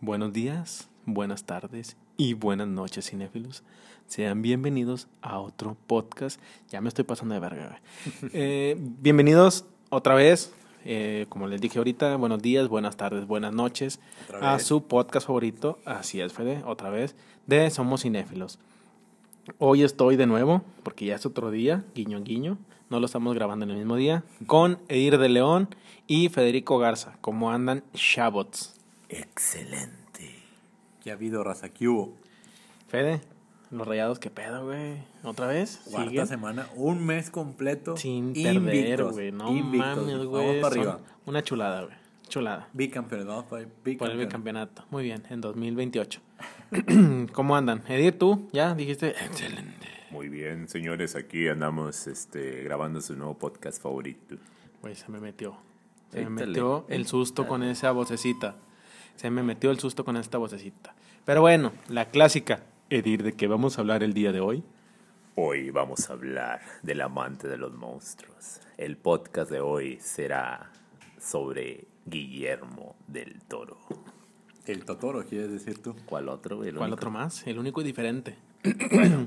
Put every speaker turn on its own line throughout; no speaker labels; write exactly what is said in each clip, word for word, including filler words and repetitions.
Buenos días, buenas tardes y buenas noches, cinéfilos. Sean bienvenidos a otro podcast. Ya me estoy pasando de verga. eh, bienvenidos otra vez, eh, como les dije ahorita, buenos días, buenas tardes, buenas noches a su podcast favorito, así es, Fede, otra vez, de Somos Cinéfilos. Hoy estoy de nuevo, porque ya es otro día, guiño guiño, no lo estamos grabando en el mismo día, con Edir de León y Federico Garza. ¿Cómo andan, chabots?
Excelente.
¿Qué ha habido, raza? ¿Qué hubo?
Fede, los Rayados, ¿qué pedo, güey? ¿Otra vez?
Cuarta
¿Siguen?
semana, un mes completo.
Sin perder, güey. No
invictos.
mames,
Vamos
güey.
para
Son
arriba.
una chulada, güey. Chulada.
Bicampeonato,
Por el
bicampeón.
bicampeonato. Muy bien, en dos mil veintiocho. ¿Cómo andan? Edir, tú, ya dijiste. Excelente.
Muy bien, señores, aquí andamos este, grabando su nuevo podcast favorito.
Güey, se me metió. Se me
Éntale,
metió el susto
éntale.
con esa vocecita. Se me metió el susto con esta vocecita. Pero bueno, la clásica. Edir, ¿de qué vamos a hablar el día de hoy?
Hoy vamos a hablar del amante de los monstruos. El podcast de hoy será sobre Guillermo del Toro.
El Totoro, ¿quieres decir tú?
¿Cuál otro, güey? El
¿Cuál
único.
otro más? El único y diferente.
Bueno,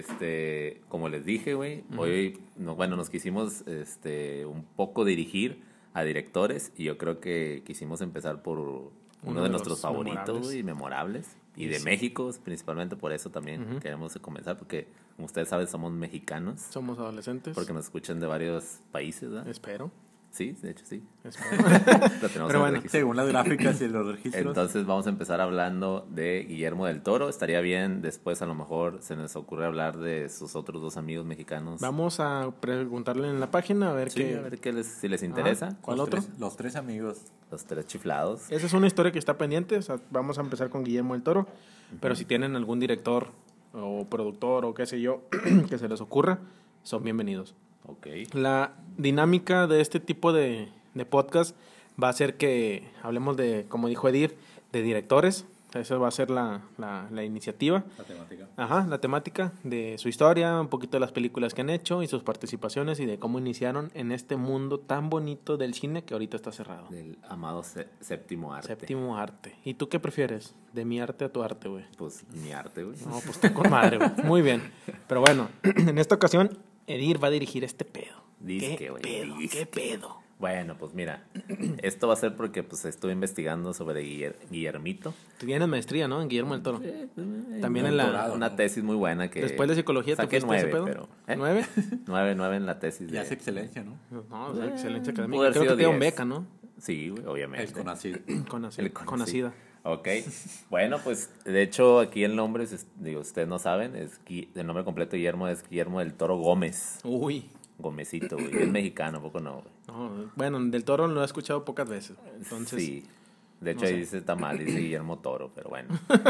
este, como les dije, güey, hoy, no, bueno, nos quisimos, este, un poco dirigir a directores y yo creo que quisimos empezar por uno,
Uno
de,
de
nuestros
los
favoritos
memorables.
güey, y memorables y
Y
de
sí.
México, principalmente por eso también
Ujú.
queremos comenzar porque, como ustedes saben, somos mexicanos
Somos adolescentes.
porque nos escuchan de varios países, ¿verdad?
Espero.
Sí, de hecho sí.
Espero.
Lo tenemos
Pero
en
bueno,
registro.
Según las gráficas y los registros.
Entonces vamos a empezar hablando de Guillermo del Toro. Estaría bien, después a lo mejor se nos ocurre hablar de sus otros dos amigos mexicanos.
Vamos a preguntarle en la página a ver
Sí,
qué.
a ver qué les, si les interesa.
¿Cuál
los
otro?
Tres, los tres amigos.
Los tres chiflados.
Esa es una historia que está pendiente. O sea, vamos a empezar con Guillermo del Toro. Pero si tienen algún director o productor o qué sé yo que se les ocurra, son bienvenidos.
Ok.
La dinámica de este tipo de, de podcast va a ser que hablemos de, como dijo Edir, de directores. Esa va a ser la, la, la iniciativa.
La temática.
Ajá, la temática de su historia, un poquito de las películas que han hecho y sus participaciones y de cómo iniciaron en este mundo tan bonito del cine que ahorita está cerrado.
Del amado sé- séptimo arte.
Séptimo arte. ¿Y tú qué prefieres? De mi arte a tu arte, güey.
Pues mi arte, güey.
No, pues tú con madre, güey. Muy bien. Pero bueno, en esta ocasión, Edir va a dirigir este pedo.
Disque,
¿Qué
güey,
pedo?
disque.
¿Qué pedo?
Bueno, pues mira, esto va a ser porque pues estuve investigando sobre Guiller- Guillermito.
Tú tienes maestría, ¿no? En Guillermo del Toro. También en la...
doctorado.
Una tesis muy buena que...
Después de psicología, ¿te
saqué
fuiste a ese
nueve,
pedo?
pero... ¿eh?
¿Nueve?
Nueve, nueve en la tesis.
Ya
de-
es excelencia, ¿no?
No, o sea, excelencia
Pudo
académica.
haber
Creo que
sido
te dieron
diez.
beca, ¿no?
Sí, güey, obviamente.
El Conacid.
Con, así,
El
con
Conacid.
asida.
Ok, bueno, pues de hecho aquí el nombre, es- digo, ustedes no saben, es Gui- el nombre completo de Guillermo es Guillermo del Toro Gómez.
Uy.
Gómezito, güey. Es mexicano, ¿a poco no, güey?
No, bueno, del Toro lo he escuchado pocas veces. Entonces,
Sí. De hecho,
no
ahí
sé.
dice está mal, dice Guillermo Toro, pero bueno.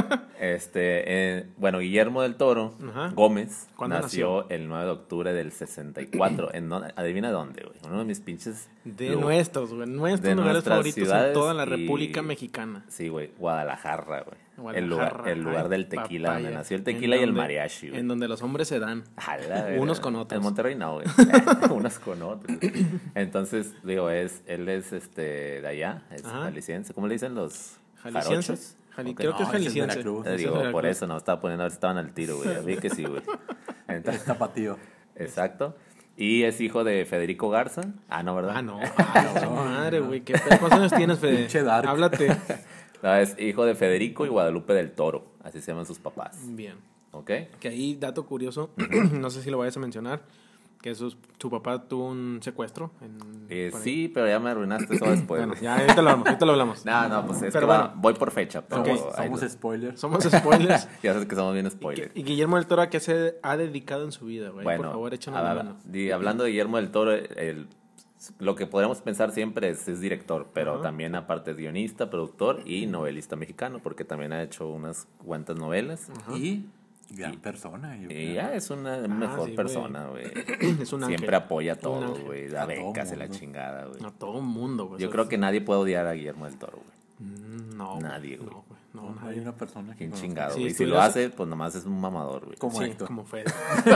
Este, eh, bueno, Guillermo del Toro
Ajá.
Gómez
¿Cuándo
nació, el nueve de octubre del sesenta y cuatro. ¿En dónde? Adivina dónde, güey. Uno de mis pinches.
de
lu-
nuestros, güey. Nuestros
de
lugares
nuestras
favoritos en
ciudades
toda la
y-
República Mexicana.
Sí, güey. Guadalajara, güey. El
Guadalajara.
lugar, el lugar
Ay,
del tequila,
papaya.
donde nació el
En
tequila y el
donde-
mariachi, güey.
En donde los hombres se dan.
A la verga.
Unos con otros.
En Monterrey no, güey. Unos con otros. Entonces, digo, es, él es este de allá, es
Ajá.
jalisciense. ¿Cómo le dicen los
¿Jaliscienses?
jarochos?
Jali-
Ok.
Creo que es
No, ese es
jalisciense.
Veracruz.
Eh,
Ese es
digo, por
Veracruz.
eso no estaba poniendo a ver si estaban al tiro, güey. Ya vi que sí, güey. Entonces,
Es tapatío.
exacto. Y es hijo de Federico Garza. Ah, no, ¿verdad?
Ah, no. Ah, no, madre, güey. ¿Qué pedo? ¿Cuántos años tienes, Fede?
Pinche dark.
Háblate.
No, es hijo de Federico y Guadalupe del Toro. Así se llaman sus papás.
Bien.
¿Ok?
Que ahí, dato curioso, no sé si lo vayas a mencionar, que sus- su papá tuvo un secuestro. En,
Eh,
por ahí.
sí, pero ya me arruinaste eso después.
Bueno,
güey.
ya ahorita lo hablamos, ahorita lo hablamos.
No, no, pues es
Pero
que va-
bueno.
voy por fecha. Pero
Ok,
ahí
Somos
lo-
spoilers.
Somos spoilers.
Ya sabes que somos bien spoilers.
Y Guillermo del Toro, ¿a qué se ha dedicado en su vida, güey?
Bueno,
Por favor, échanos
a-
la
a-
mano.
di- hablando de Guillermo del Toro, el, lo que podríamos pensar siempre es, es director, pero
Ajá.
también aparte es guionista, productor y novelista mexicano, porque también ha hecho unas cuantas novelas.
Y gran persona. yo
Y
creo.
ya es una mejor
Ah, sí, güey.
persona, güey.
Es un ángel.
Siempre apoya a
Un
todo,
ángel.
güey. Da
A todo
becas y la
mundo.
chingada, güey.
A todo mundo, güey.
Yo
O sea,
creo que nadie puede odiar a Guillermo del Toro, güey.
Mm, No.
Nadie, güey.
No, güey. No,
No, hay
nadie.
una persona que
Bien
no-
chingado,
Sí,
güey.
tú
si
le
lo
haces-
hace, pues nomás es un mamador, güey.
Como
Sí,
Héctor.
como Fede.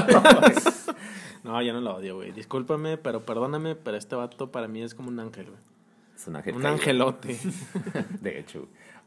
No, yo no lo odio, güey. Discúlpame, pero perdóname, pero este vato para mí es como un ángel, güey.
Es un ángel
Un
caído.
angelote.
De hecho.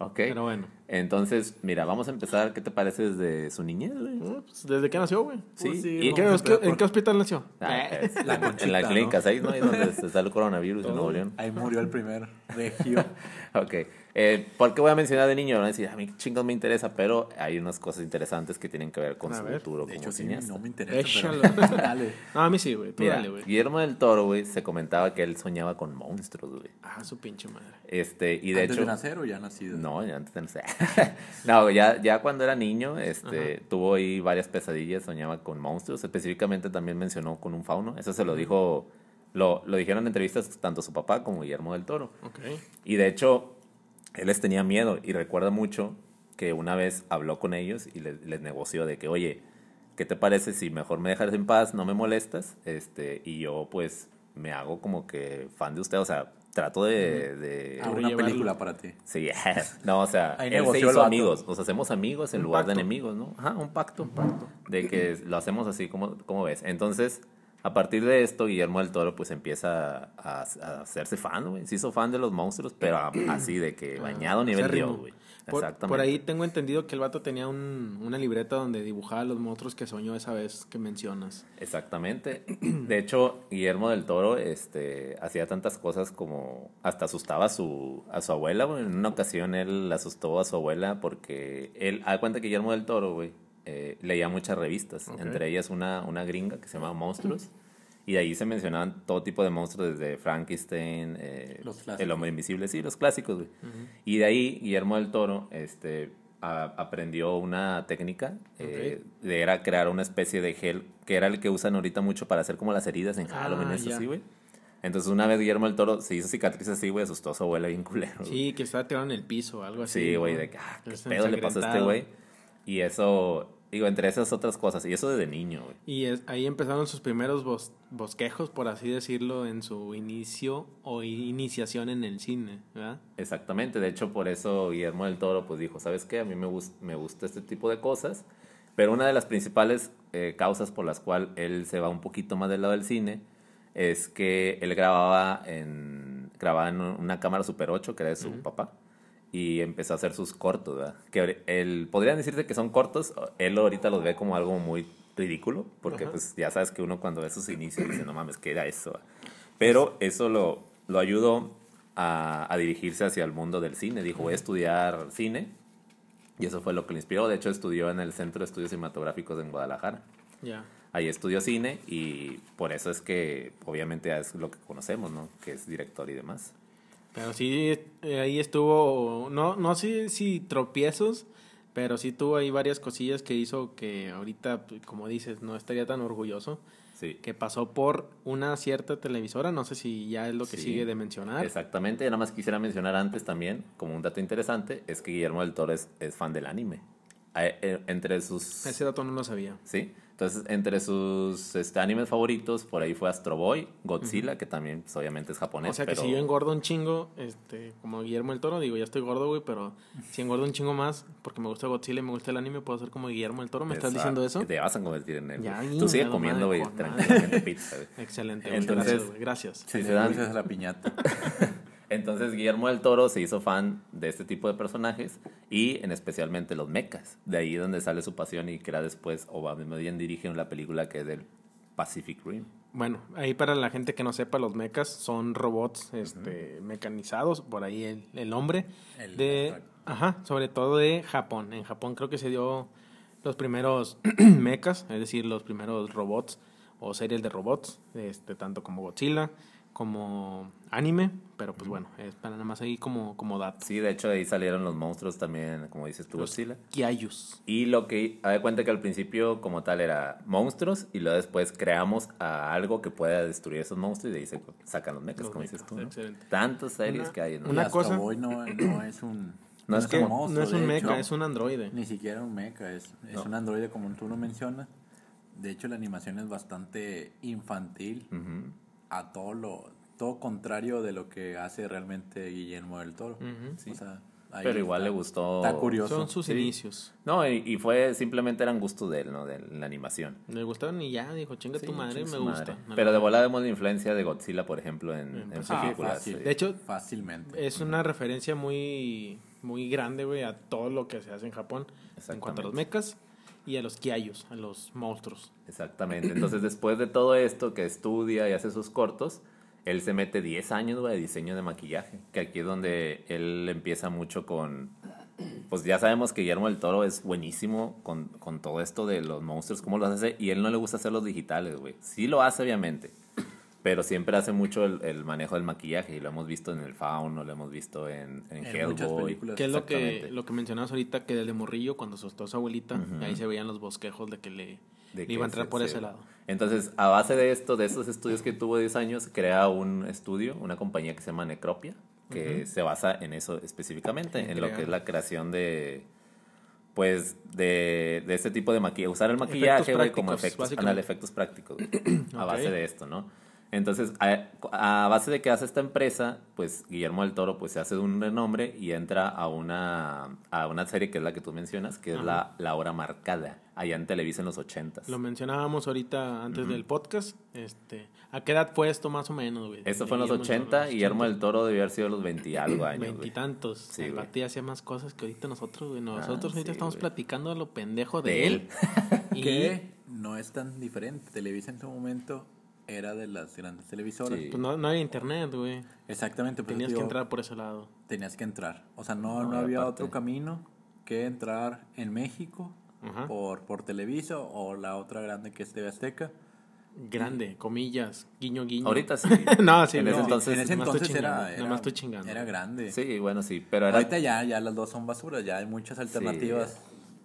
Ok.
Pero bueno.
Entonces, mira, vamos a empezar. ¿Qué te parece desde su niñez, güey?
No, pues, ¿desde qué nació, güey?
Sí.
Pues sí,
¿Y
¿En qué,
vamos a empezar
¿En
por-
qué hospital nació?
Ah,
Eh.
es-
La
en, en
Conchita,
la clínica
¿no?
seis, ¿no? Ahí donde está el coronavirus en
Todo.
Nuevo León.
Ahí murió el primer regio.
Ok. Eh, ¿Por qué voy a mencionar de niño? Van a decir, a mí chingos me interesa, pero hay unas cosas interesantes que tienen que ver con
A
su
ver.
futuro
De
como
hecho, sí,
cineasta.
no me interesa.
Échalo.
Pero... Dale.
No, a mí sí, güey. Tú
Mira,
dale, güey.
Guillermo del Toro, güey, se comentaba que él soñaba con monstruos, güey.
Ah, su pinche madre.
Este, y de
¿Antes
hecho...
de nacer o ya nacido?
No, ya antes de nacer. No, ya, ya cuando era niño, este, tuvo ahí varias pesadillas, soñaba con monstruos. Específicamente también mencionó con un fauno. Eso se lo dijo, lo, lo dijeron en entrevistas tanto su papá como Guillermo del Toro.
Ok.
Y de hecho, él les tenía miedo y recuerda mucho que una vez habló con ellos y les, les negoció de que, oye, ¿qué te parece si mejor me dejas en paz, no me molestas? Este, y yo pues me hago como que fan de usted, o sea, trato de... de
Ah,
Por
una
llevarlo.
película para ti.
Sí, no, o sea,
Ahí
él se
negoció el
hizo
vato.
amigos, nos hacemos amigos en
Un
lugar de
pacto.
enemigos, ¿no? Ajá, un pacto, un pacto, de que lo hacemos así, como, como ves. Entonces, a partir de esto, Guillermo del Toro pues empieza a, a hacerse fan, güey. Se hizo fan de los monstruos, pero a- así de que bañado a nivel
acérrimo.
Dios, güey.
Por,
Exactamente.
por ahí tengo entendido que el vato tenía un, una libreta donde dibujaba los monstruos que soñó esa vez que mencionas.
Exactamente. De hecho, Guillermo del Toro este, hacía tantas cosas como hasta asustaba a su, a su abuela, güey. En una ocasión él asustó a su abuela porque él, haz de cuenta que Guillermo del Toro, güey, eh, leía muchas revistas,
Ok.
entre ellas una, una gringa que se llamaba Monstruos. Y de ahí se mencionaban todo tipo de monstruos, desde Frankenstein, eh,
Los clásicos.
el hombre invisible, sí, los clásicos, güey. Y de ahí Guillermo del Toro este, a- aprendió una técnica, eh, de era crear una especie de gel, que era el que usan ahorita mucho para hacer como las heridas en
Ah,
Halloween, eso
ya.
así, güey. Entonces una vez Guillermo del Toro se hizo cicatrices así, güey, asustó a su abuela bien culero. güey.
Sí, que estaba tirado en el piso o algo así.
Sí, güey,
¿no?
de que, ah, qué
Es
pedo le pasó a este
ensangrentado.
güey. Y eso, digo, entre esas otras cosas, y eso desde niño, güey.
Y es- ahí empezaron sus primeros bos- bosquejos, por así decirlo, en su inicio o iniciación en el cine, ¿verdad?
Exactamente, de hecho por eso Guillermo del Toro pues dijo, ¿sabes qué? A mí me, gus- me gusta este tipo de cosas, pero una de las principales eh, causas por las cuales él se va un poquito más del lado del cine es que él grababa en, grababa en una cámara Super ocho que era de su papá y empezó a hacer sus cortos, ¿verdad? Que ahori- él, podrían decirse que son cortos, él ahorita los ve como algo muy ridículo, porque
Ajá.
pues ya sabes que uno cuando ve sus inicios dice, no mames, ¿qué era eso? Pero eso lo, lo ayudó a, a dirigirse hacia el mundo del cine. Dijo, voy a estudiar cine. Y eso fue lo que le inspiró. De hecho, estudió en el Centro de Estudios Cinematográficos en Guadalajara.
Ya.
Ahí estudió cine y por eso es que obviamente es lo que conocemos, ¿no? Que es director y demás.
Pero sí, eh, ahí estuvo, no, no sé si tropiezos, pero sí tuvo ahí varias cosillas que hizo que ahorita, pues, como dices, no estaría tan orgulloso.
Sí.
Que pasó por una cierta televisora, no sé si ya es lo que
Sí,
sigue de mencionar.
Exactamente. Nada más quisiera mencionar antes también, como un dato interesante, es que Guillermo del Toro es, es fan del anime. Eh, eh, Entre sus...
Ese dato no lo sabía.
Sí, entonces entre sus este, animes favoritos, por ahí fue Astro Boy, Godzilla, que también pues, obviamente es japonés.
O sea que
pero...
si yo engordo un chingo, este, como Guillermo del Toro, digo, ya estoy gordo, güey, pero si engordo un chingo más, porque me gusta Godzilla y me gusta el anime, puedo ser como Guillermo del Toro. ¿Me estás
Exacto,
diciendo eso?
Te vas a convertir en él.
Ya,
güey.
bien,
Tú sigue
nada
comiendo,
madre,
güey,
con madre.
tranquilamente pizza, güey.
Excelente, güey,
Entonces,
gracias, güey, gracias.
Si
Si
se
se
dan-
dulces a la piñata.
Entonces Guillermo del Toro se hizo fan de este tipo de personajes y en especialmente los mechas. De ahí donde sale su pasión y crea después, o más bien dirige la película que es del Pacific Rim.
Bueno, ahí para la gente que no sepa, los mechas son robots este, mecanizados, por ahí el, el nombre,
El
de,
abstracto.
ajá, sobre todo de Japón. En Japón creo que se dio los primeros mechas, es decir, los primeros robots o series de robots, este, tanto como Godzilla, como anime, pero pues bueno, es para nada más ahí como, como dato.
Sí, de hecho de ahí salieron los monstruos también, como dices tú,
Los
Godzilla.
Gyayus.
Y lo que, haz de cuenta que al principio como tal era monstruos y luego después creamos a algo que pueda destruir esos monstruos y de ahí se sacan los mechas,
Los
como
mechas,
dices tú, ¿no?
excelente.
Tantas series
Una-
que hay, ¿no?
una
Y Astro
cosa-
Boy no, no es un...
No es
Es que
como
monstruo,
no es un
de
mecha,
hecho.
es un androide.
Ni siquiera un mecha, es, es
No.
un androide como tú lo mencionas. De hecho, la animación es bastante infantil,
Ujú.
a todo lo todo contrario de lo que hace realmente Guillermo del Toro.
Ujú.
Sí.
O sea, ahí
Pero igual
está-
le gustó.
Está curioso.
Son sus
Sí.
inicios.
No, y, y fue simplemente eran gustos de él, ¿no? De la animación.
Me gustaron y ya, dijo, chinga
Sí,
tu madre,
chinga
me
su
gusta.
madre.
Me
Pero
la-
de volada vemos la influencia de Godzilla, por ejemplo, en,
En
en
Pacific.
películas.
fácil.
sí.
De hecho,
Fácilmente.
es una referencia muy muy grande, güey, a todo lo que se hace en Japón en cuanto a los mechas y a los gyayus, a los monstruos.
Exactamente. Entonces, después de todo esto que estudia y hace sus cortos, él se mete diez años, güey, de diseño de maquillaje, que aquí es donde él empieza mucho con... Pues ya sabemos que Guillermo del Toro es buenísimo con, con todo esto de los monstruos, cómo los hace, y él no le gusta hacer los digitales, güey. Sí lo hace, obviamente, pero siempre hace mucho el, el manejo del maquillaje, y lo hemos visto en El Fauno, lo hemos visto en, en,
En
Hellboy.
muchas películas.
Que es lo que, lo que mencionabas ahorita, que desde morrillo, cuando asustó a su abuelita,
Ujú.
ahí se veían los bosquejos de que le,
De
le
que
iba a entrar
se-
por
se-
ese lado.
Entonces, a base de esto, de estos estudios que tuvo diez años, crea un estudio, una compañía que se llama Necropia, que
Ujú.
se basa en eso específicamente,
En
en lo
crear.
que es la creación de, pues, de, de este tipo de maquillaje, usar el maquillaje, güey, como
prácticos,
efectos,
básicamente.
ándale, efectos prácticos, güey, a
Ok.
base de esto, ¿no? Entonces, a, a base de que hace esta empresa, pues Guillermo del Toro pues se hace de un renombre y entra a una, a una serie que es la que tú mencionas, que es
Ajá.
la, la Hora Marcada, allá en Televisa en los ochentas.
Lo mencionábamos ahorita antes
Ujú.
del podcast. Este, ¿a qué edad fue esto más o menos, güey?
Esto fue en los
Guillermo del Toro,
ochenta,
los
Guillermo del
ochenta.
Toro debió haber sido los veinte y algo años, güey.
Veintitantos.
Sí,
El
güey.
vato ya hacía más cosas que ahorita nosotros, güey. Nosotros
Ah,
ahorita
sí,
estamos
güey.
platicando a lo pendejo de,
De
él. y
Que no es tan diferente. Televisa en su momento era de las grandes televisoras.
Sí.
pues no, no había internet, güey.
Exactamente. por eso
Tenías
te
que
digo,
entrar por ese lado.
Tenías que entrar. O sea, no,
No,
no
y
había
aparte-
otro camino que entrar en México
Ajá.
por, por Televisa o la otra grande que es T V Azteca.
Grande, comillas, guiño, guiño.
Ahorita sí.
No, sí,
En
no,
ese
No,
entonces-
en ese
nomás estoy
entonces era,
chingando,
era,
nomás estoy chingando.
era grande.
Sí, bueno, sí, pero era...
Ahorita ya, ya las dos son basuras, ya hay muchas alternativas,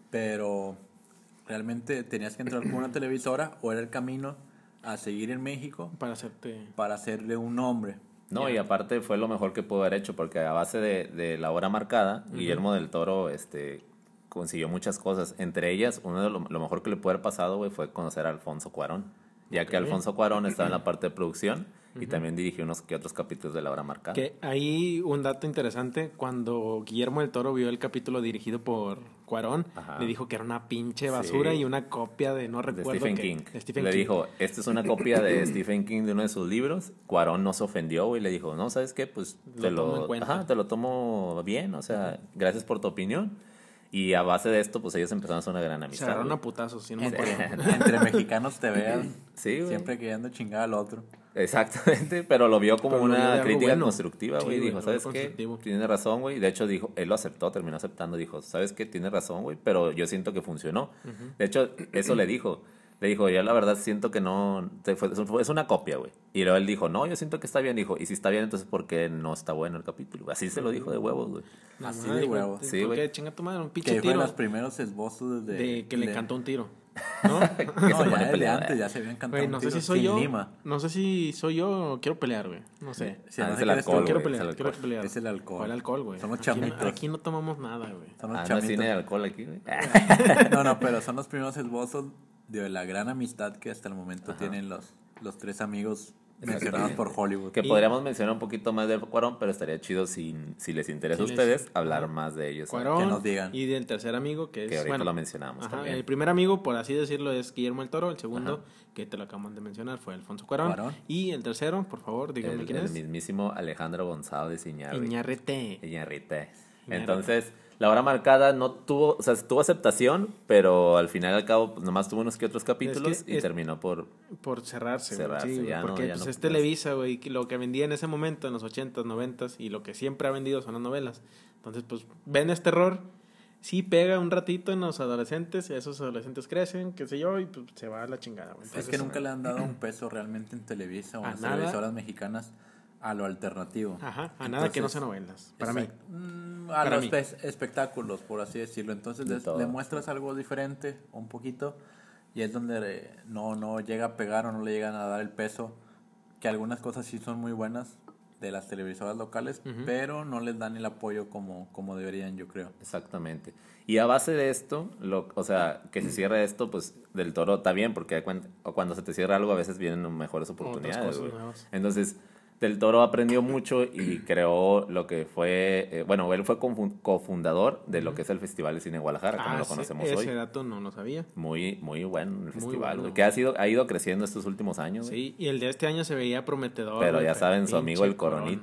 pero realmente tenías que entrar con una televisora o era el camino a seguir en México
Para hacerte...
para hacerle un nombre.
No, y aparte fue lo mejor que pudo haber hecho, porque a base de, de la hora marcada, Guillermo del Toro este, consiguió muchas cosas. Entre ellas, uno de lo, lo mejor que le pudo haber pasado, güey, fue conocer a Alfonso Cuarón. Ya que
Ok.
Alfonso Cuarón estaba en la parte de producción y también dirigió unos que otros capítulos de la hora marcada.
Que ahí un dato interesante, cuando Guillermo del Toro vio el capítulo dirigido por Cuarón,
Ajá.
le dijo que era una pinche basura
Sí.
y una copia de no
De
recuerdo
Stephen
qué-
King.
de Stephen
le
King.
dijo, esta es una copia de Stephen King de uno de sus libros. Cuarón no se ofendió, güey, le dijo, no, ¿sabes qué? Pues
Lo
te
tomo en
lo,
cuenta.
ajá, te lo tomo bien, o sea, gracias por tu opinión. Y a base de esto, pues ellos empezaron a hacer una gran
Se
amistad.
agarraron
güey.
a putazos, si no me
Entre,
acuerdo.
entre mexicanos te vean,
Sí, güey.
siempre queriendo chingar al otro.
Exactamente, pero lo vio como
Pero lo vio de
una
algo
crítica
bueno.
constructiva,
Sí,
güey.
güey,
dijo,
lo
¿sabes
vio
qué?
constructivo.
Tiene razón, güey. De hecho, dijo, él lo aceptó, terminó aceptando. Dijo, ¿sabes qué? Tiene razón, güey, pero yo siento que funcionó. De hecho, eso le dijo. Le dijo, yo la verdad siento que no... te fue- es una copia, güey. Y luego él dijo, no, yo siento que está bien. Dijo, y si está bien, entonces ¿por qué no está bueno el capítulo? Así se lo dijo de huevos, güey.
No,
Así
no,
de
dijo,
huevos.
¿por
Sí,
qué?
güey.
Chinga tu madre, un
Que
pinche
fue
tiro
los primeros esbozos de...
de que le
de-
cantó un tiro. ¿No?
No,
se
ya
pone
desde
peleada.
antes ya se habían cantado
Güey,
un
no sé
tiro
si soy
sin
yo.
lima.
No sé si soy yo o quiero pelear, güey. No sé.
Sí,
Ah,
no
es
sé
el
qué eres tú.
alcohol,
quiero
güey,
pelear,
es el
quiero
alcohol.
pelear.
Es el alcohol.
¿Cuál alcohol, güey?
Son los
Aquí-
chamitos.
Aquí no tomamos nada, güey.
Son los
Ah, no es
chamitos.
cine de alcohol aquí, güey.
No, no, pero son los primeros esbozos de la gran amistad que hasta el momento tienen los, los tres amigos mencionados por Hollywood.
Que
Y-
podríamos mencionar un poquito más de Cuarón, pero estaría chido si, si les interesa
Si
a
les-
ustedes hablar
Ajá.
más de ellos. ¿no?
Cuarón
Que nos digan.
y del tercer amigo que es
Que ahorita
bueno,
lo mencionamos
ajá,
también.
el primer amigo por así decirlo es Guillermo del Toro, el segundo que te lo acabamos de mencionar fue Alfonso Cuarón,
Cuarón.
y el tercero, por favor, díganme
El,
quién
el
es.
mismísimo Alejandro González Iñárritu.
Iñárritu.
Iñárritu.
Iñárritu.
Entonces, la hora marcada no tuvo, o sea, tuvo aceptación, pero al final y al cabo, pues, nomás tuvo unos que otros capítulos
que
y
es-
terminó por...
Por cerrarse, güey,
Cerrarse,
sí, güey,
ya no,
porque
ya
pues
no
es
puedes.
Televisa, güey, que lo que vendía en ese momento, en los ochentas, noventas, y lo que siempre ha vendido son las novelas. Entonces, pues, ven este error, sí pega un ratito en los adolescentes, y esos adolescentes crecen, qué sé yo, y pues se va a la chingada, güey.
Es
Entonces,
que nunca le han dado un peso realmente en Televisa o
A
en las
nada.
televisoras mexicanas a lo alternativo.
Ajá, a nada que no
Entonces,
sean novelas, para mí.
Exacto. Mm, a
Para
los
mí.
espe- espectáculos, por así decirlo. Entonces
De
les-
todo.
le muestras algo diferente, un poquito, y es donde eh, no, no llega a pegar o no le llegan a dar el peso, que algunas cosas sí son muy buenas de las televisoras locales,
Ujú.
pero no les dan el apoyo como, como deberían, yo creo.
Exactamente. Y a base de esto, lo, o sea, que se cierre esto, pues del Toro está bien, porque cuen- cuando se te cierra algo a veces vienen mejores oportunidades.
cosas
güey.
nuevas.
Entonces, del Toro aprendió mucho y creó lo que fue, eh, bueno, él fue confu- cofundador de lo que es el Festival de Cine de Guadalajara, como
Ah,
lo
ese-
conocemos
ese
hoy.
dato no lo sabía.
Muy, muy bueno el festival,
bueno.
güey, que ha, sido, ha ido creciendo estos últimos años. güey.
Sí, y el de este año se veía prometedor.
Pero
güey,
ya saben, su amigo
pinche
el Coronita,
Corona.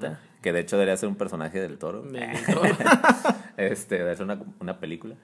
que de hecho debería ser un personaje del Toro.
Del Toro.
Este, debe ser una, una película.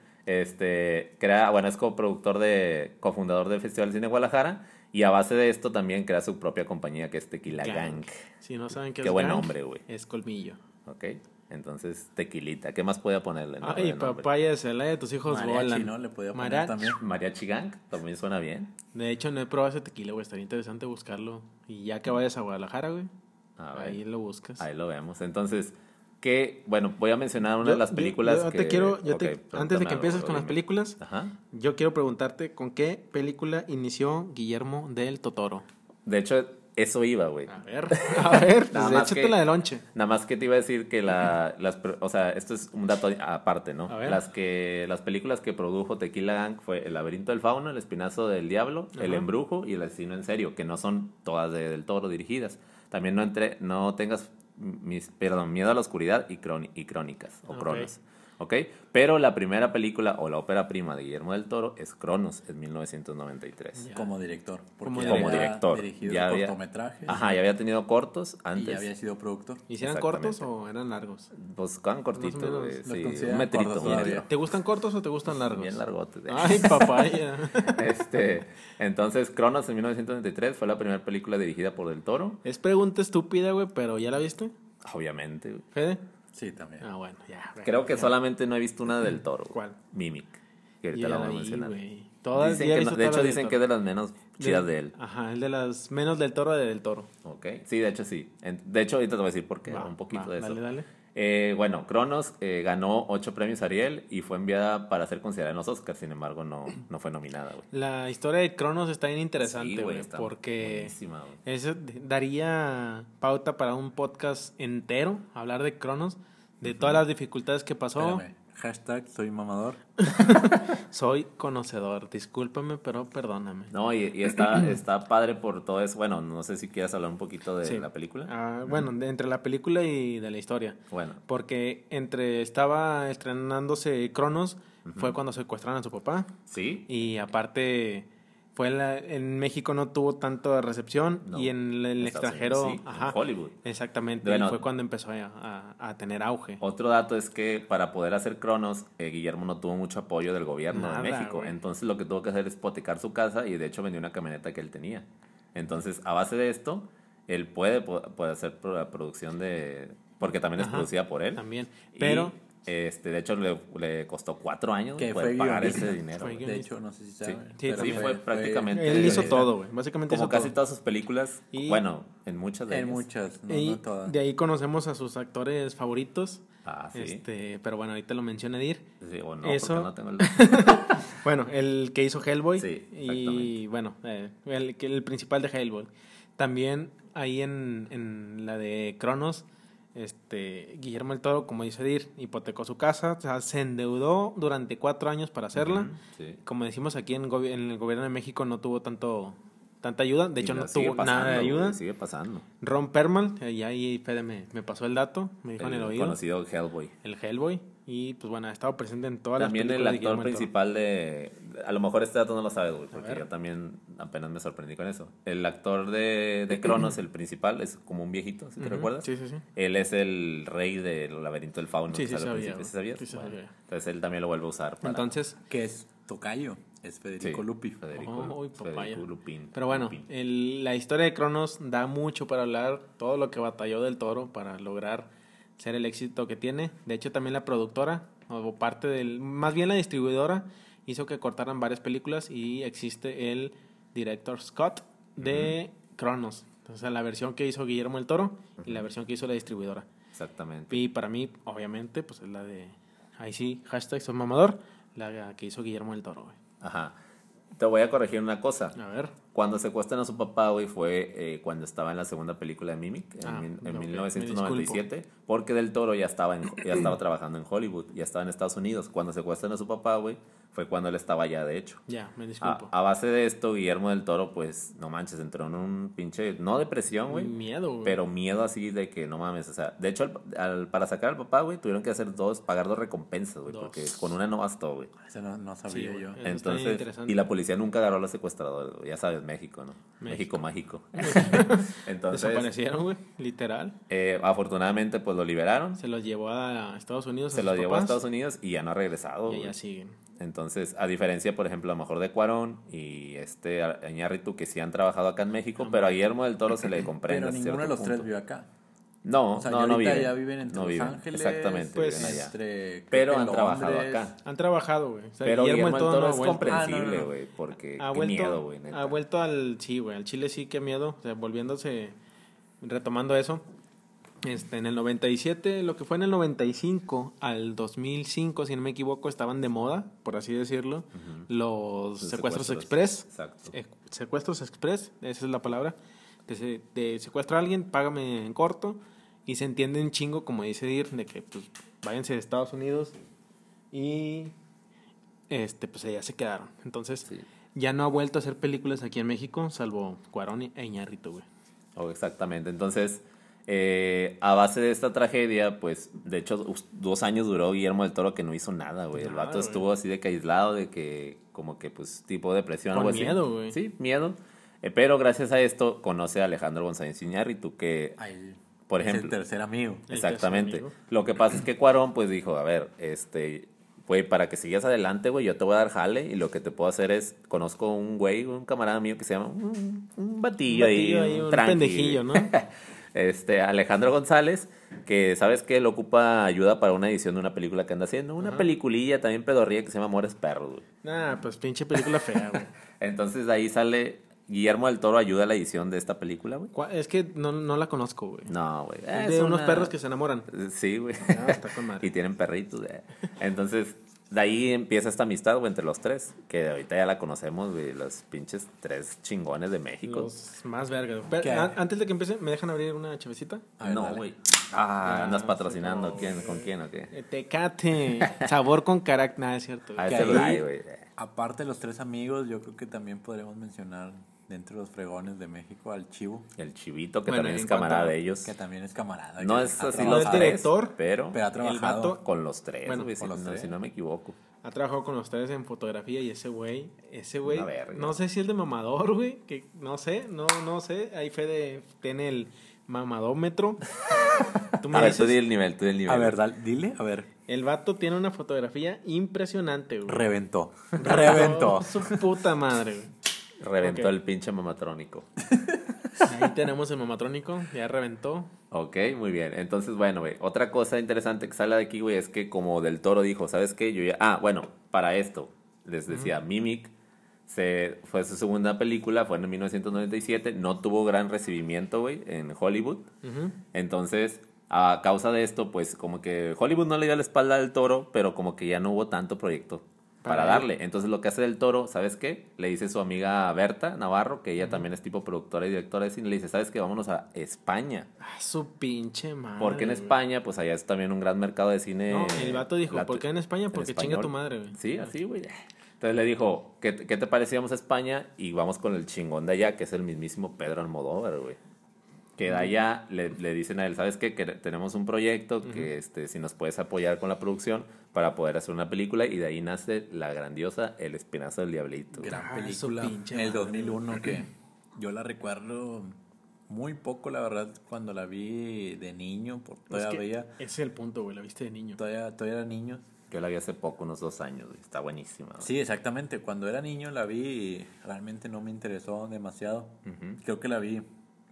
Este, crea, bueno, es coproductor de, cofundador del Festival de Cine de Guadalajara, y a base de esto también crea su propia compañía que es Tequila Gang.
Gang. Si no saben qué,
Qué
es
buen
gang,
nombre, güey.
es colmillo.
Ok, entonces Tequilita. ¿Qué más podía ponerle? No,
Ay,
de nombre.
papaya de Celaya, tus hijos
Mariachi,
volan.
¿no? Le podía poner
Mariachi.
también.
Mariachi Gang, también suena bien.
De hecho, no he probado ese tequila, güey. Estaría interesante buscarlo. Y ya que vayas a Guadalajara, güey,
A ver,
ahí lo buscas.
ahí lo vemos. Entonces, que, bueno, voy a mencionar una
Yo-
de las
yo-
películas
yo
que...
te quiero, yo
Ok,
te- antes de
pregúntame
que empieces
algo,
con las
dime.
películas,
Ajá.
yo quiero preguntarte con qué película inició Guillermo del Totoro.
De hecho, eso iba, güey.
A ver, a ver,
Nada
pues
más
échate
que-
la de lonche.
Nada más que te iba a decir que la, las, pro- o sea, esto es un dato aparte, ¿no?
A ver.
Las que, las películas que produjo Tequila Gang fue El laberinto del fauno, El espinazo del diablo, El
Ajá.
embrujo y El asesino en serio, que no son todas de Del Toro dirigidas. También no entre, no tengas mis, perdón, Miedo a la oscuridad y, croni- y crónicas o
Ok.
cronos. ¿Ok? Pero la primera película o la ópera prima de Guillermo del Toro es Cronos, en mil novecientos noventa y tres.
Ya.
Como director. Porque
Como
ya
Como
había
director.
dirigido
Ya había-
cortometrajes.
Ajá, ya había tenido cortos
Y
antes.
ya había sido productor.
¿Hicieran
Exactamente.
cortos o eran largos?
Pues quedan cortitos,
Más o menos,
güey,
los
sí,
consideran
un metrito,
cortos
un
todavía.
metro.
¿Te gustan cortos o te gustan largos?
Bien largotes. de-
Ay, papaya.
Este, entonces, Cronos en mil novecientos noventa y tres fue la primera película dirigida por Del Toro.
Es pregunta estúpida, güey, pero ¿ya la viste?
Obviamente, güey.
¿Fede?
Sí, también.
Ah, bueno, ya.
Creo que
ya.
solamente no he visto una del Toro. güey.
¿Cuál?
Mimic. Que
Ya
ahorita la
la
voy a
vi,
mencionar.
güey. Todas,
Dicen
ya he
que
visto
no- de
todas
hecho,
las
dicen
del
que es de
Toro.
las menos chidas de él.
Ajá, el de las menos del Toro de del Toro.
Ok. Sí, de hecho, sí. En- De hecho, ahorita te voy a decir por qué.
Va,
un poquito
va,
de eso.
Dale, dale.
Eh, bueno, Cronos eh, ganó ocho premios Ariel y fue enviada para ser considerada en los Oscars. Sin embargo, no, no fue nominada, güey.
La historia de Cronos está bien
Sí,
interesante, güey,
está
porque
buenísima, güey.
eso daría pauta para un podcast entero, hablar de Cronos, de todas las dificultades que pasó.
Espérame. Hashtag soy mamador.
Soy conocedor, discúlpame, pero perdóname.
No, y, y está, está padre por todo eso. Bueno, no sé si quieres hablar un poquito de
Sí.
la película.
Ah, bueno, de- entre la película y de la historia.
Bueno,
Porque entre estaba estrenándose Cronos, fue cuando secuestraron a su papá.
sí.
Y aparte, fue la- en México no tuvo tanta recepción.
No.
Y en el
Estados
extranjero,
Unidos sí, en
ajá.
Hollywood.
Exactamente.
Bueno.
y fue cuando empezó a, a- a tener auge.
Otro dato es que para poder hacer Cronos, eh, Guillermo no tuvo mucho apoyo del gobierno
Nada,
de México.
güey.
Entonces lo que tuvo que hacer es hipotecar su casa y de hecho vendió una camioneta que él tenía. Entonces, a base de esto, él puede, po- puede hacer pro- la producción de... Porque también es
Ajá,
producida por él.
también.
Y,
Pero-
este, de hecho, le, le costó cuatro años
Que
poder
fue
pagar
guionista.
ese dinero.
Fue
güey.
De hecho, no sé si saben.
Sí,
pero
sí, fue prácticamente-
Él hizo
eh,
todo, güey. Básicamente
Como
hizo
casi
todo.
todas sus películas,
Y-
bueno, en muchas de
En
ellas.
muchas, no,
y
no todas.
de ahí conocemos a sus actores favoritos.
Ah, sí.
Este, pero bueno, ahorita lo menciona Edir.
Sí, o no,
Eso-
porque no tengo el...
Bueno, el que hizo Hellboy.
Sí,
y
exactamente.
bueno, eh, el, que- el principal de Hellboy. También ahí en, en la de Cronos, este, Guillermo el Toro, como dice Edir, hipotecó su casa, o sea, se endeudó durante cuatro años para hacerla.
Ujú, sí.
Como decimos aquí en, gobi- en el gobierno de México no tuvo tanto tanta ayuda, de
Y
hecho
la
no
sigue
tuvo nada de
pasando,
ayuda.
güey, sigue pasando.
Ron Perlman, y ahí Fede me, me pasó el dato, me dijo en el
El
oído,
conocido Hellboy.
el Hellboy, y pues bueno, ha estado presente en todas
También
las
el
películas de
actor
Guillermo del Toro.
principal de... A lo mejor este dato no lo sabes, güey, porque
ver.
yo también apenas me sorprendí con eso. El actor de, de Cronos, el principal, es como un viejito, ¿sí te
Ujú,
recuerdas?
Sí, sí, sí.
Él es el rey del laberinto del fauno.
Sí,
que
sí
sale al
sabía,
principio.
güey.
¿Sí sabías?
Sí, sí
Bueno,
sabía.
entonces él también lo vuelve a usar para...
Entonces,
Que es Tocayo. Es Federico
Sí,
Lupi.
Federico,
Oh, uy, papaya.
Federico Lupin.
pero bueno,
Lupin.
el- la historia de Cronos da mucho para hablar, todo lo que batalló del Toro para lograr ser el éxito que tiene. De hecho, también la productora, o parte del, más bien la distribuidora, hizo que cortaran varias películas y existe el director Scott de Cronos. Entonces, la versión que hizo Guillermo el Toro y la versión que hizo la distribuidora.
Exactamente.
Y para mí, obviamente, pues es la de, ahí sí, hashtag soy mamador, la que hizo Guillermo el Toro, güey.
Ajá. Te voy a corregir una cosa.
A ver.
Cuando secuestran a su papá, güey, fue eh, cuando estaba en la segunda película de Mimic, en,
Ah,
mil- en
ok,
mil
me
novecientos noventa y siete,
disculpo.
porque Del Toro ya estaba, en- ya estaba trabajando en Hollywood, ya estaba en Estados Unidos. Cuando secuestran a su papá, güey, fue cuando él estaba allá, de hecho.
Ya, me disculpo.
A, a base de esto, Guillermo del Toro, pues, no manches, entró en un pinche, no depresión, güey.
Miedo, güey.
Pero miedo así de que no mames, o sea, de hecho, al, al- para sacar al papá, güey, tuvieron que hacer dos, pagar dos recompensas, güey,
Dos.
porque con una no bastó, güey.
Eso no, no
Sí,
sabía
güey.
yo.
Eso está
Entonces,
interesante.
y la policía nunca agarró a los secuestradores, güey, ya sabes, México, ¿no? México,
México.
mágico. Entonces,
Desaparecieron, güey, literal.
eh, afortunadamente, pues lo liberaron,
Se los llevó a Estados Unidos.
se
a
lo
sus
llevó a
papás,
Estados Unidos y ya no ha regresado,
Y
güey.
ya siguen.
Entonces, a diferencia, por ejemplo, a lo mejor de Cuarón y este Iñárritu, que sí han trabajado acá en México, pero a Guillermo del Toro se le comprende.
Pero
hasta
ninguno de
cierto
los tres
punto.
vive acá.
No,
O sea,
no,
ya
no
ahorita
viven.
ya viven entre
no
Los
viven.
Ángeles,
Exactamente,
pues,
viven allá.
Entre,
Pero
creo
han
que
trabajado
Londres.
acá.
Han trabajado, güey. O sea,
Pero Guillermo del
no
Toro
ha
es
vuelto.
comprensible,
Ah, no, no.
güey, porque
Ha
qué
vuelto,
miedo, güey, neta.
ha vuelto al... Sí, güey, al Chile sí, qué miedo. O sea, volviéndose... Retomando eso. Este, en el noventa y siete, lo que fue en el noventa y cinco al dos mil cinco, si no me equivoco, estaban de moda, por así decirlo, los
Los
secuestros,
secuestros,
express.
exacto.
Eh, secuestros express, esa es la palabra. Que se te secuestra a alguien, págame en corto, y se entiende un chingo, como dice Dir, de que pues váyanse de Estados Unidos y este pues allá se quedaron. Entonces,
Sí.
ya no ha vuelto a hacer películas aquí en México, salvo Cuarón e Iñárritu, güey.
Oh, exactamente. Entonces, eh, a base de esta tragedia, pues, de hecho, us- dos años duró Guillermo del Toro que no hizo nada, güey. El
Nada,
vato
güey.
estuvo así de que aislado, de que, como que, pues, tipo depresión,
Con
algo así.
miedo, güey.
Sí, miedo. Eh, pero gracias a esto conoce a Alejandro González Iñárritu, que,
Ay,
por
es
ejemplo,
el tercer amigo.
El
exactamente.
tercer amigo.
Lo que pasa es que Cuarón, pues, dijo, a ver, este, güey, para que sigas adelante, güey, yo te voy a dar jale y lo que te puedo hacer es, conozco un güey, un camarada mío que se llama, un, un batillo,
Un batillo ahí,
ahí,
un
tranqui,
pendejillo, ¿no?
este, Alejandro González, que sabes que él ocupa ayuda para una edición de una película que anda haciendo, una
Ajá.
peliculilla también pedorría que se llama Amores Perros, güey.
Nah, pues pinche película fea, güey.
Entonces de ahí sale Guillermo del Toro ayuda a la edición de esta película, güey.
¿Cuál? Es que no, no la conozco, güey.
No, güey.
Es
es
de unos
una-
perros que se enamoran.
Sí, güey.
Ah, está con madre.
Y tienen perritos, güey. Entonces, de ahí empieza esta amistad, güey, entre los tres. Que ahorita ya la conocemos, güey. Los pinches tres chingones de México.
Los más vergas. güey. Pero,
¿Qué?
an- antes de que empiece, ¿me dejan abrir una chavecita?
A ver,
No,
dale.
güey. Ah,
Ya,
andas
sí,
patrocinando.
no,
¿Quién?
güey.
¿Con quién o qué?
Eh, Tecate. Sabor con carácter. Nada, es cierto.
A
güey.
Que
ese
ahí-
like, güey.
Aparte de los tres amigos, yo creo que también podríamos mencionar dentro de los fregones de México al Chivo,
El Chivito, que
Bueno,
también
en
es camarada
cuanto a-
de ellos.
que también es camarada.
No
que
es
ha
así
trabajado.
los
¿No es
tres,
director?
pero
Pero ha trabajado.
vato-
con los tres,
Bueno,
güey,
con
si,
los
no,
tres.
si no me equivoco.
Ha trabajado con ustedes en fotografía y ese güey, ese güey,
Una verga.
no sé si es de mamador, güey, que no sé, no, no sé, ahí Fede tiene el mamadómetro. Tú me
A ver, tú
dices,
di el nivel, tú di el nivel.
A ver, dale, dile, a ver.
el vato tiene una fotografía impresionante, güey.
Reventó. Reventó.
Oh, su puta madre, güey.
Reventó
Ok.
el pinche mamatrónico.
Ahí tenemos el mamatrónico, ya reventó.
Ok, muy bien. Entonces, bueno, güey, otra cosa interesante que sale de aquí, güey, es que como Del Toro dijo, ¿sabes qué? Yo ya... Ah, bueno, para esto, les decía, Mimic se... fue su segunda película, fue en mil novecientos noventa y siete, no tuvo gran recibimiento, güey, en Hollywood.
Ujú.
Entonces, a causa de esto, pues como que Hollywood no le dio la espalda al Toro, pero como que ya no hubo tanto proyecto para,
Para él.
darle. Entonces lo que hace Del Toro, ¿sabes qué? Le dice su amiga Berta Navarro, que ella también es tipo productora y directora de cine, le dice, ¿sabes qué? Vámonos a España.
Ah, su pinche madre.
Porque en
güey.
España, pues allá es también un gran mercado de cine.
No, el vato dijo,
lat-
¿por qué en España? Porque chinga
español.
tu madre, güey.
Sí, así, güey. Entonces le dijo, ¿qué, ¿qué te parecíamos a España? Y vamos con el chingón de allá, que es el mismísimo Pedro Almodóvar, güey. Que de allá le, le dicen a él, ¿sabes qué? Que tenemos un proyecto que este, si nos puedes apoyar con la producción para poder hacer una película. Y de ahí nace la grandiosa El Espinazo del Diablito.
Gran
Ah, su
película.
pinche
En el
madre,
dos mil uno que yo la recuerdo muy poco, la verdad, cuando la vi de niño, por
Es
todavía
que
veía,
ese es el punto, güey, la viste de niño.
todavía, todavía era niño.
Yo la vi hace poco, unos dos años, güey. Está buenísima. güey.
Sí, exactamente. Cuando era niño la vi y realmente no me interesó demasiado.
Ujú,
Creo que la vi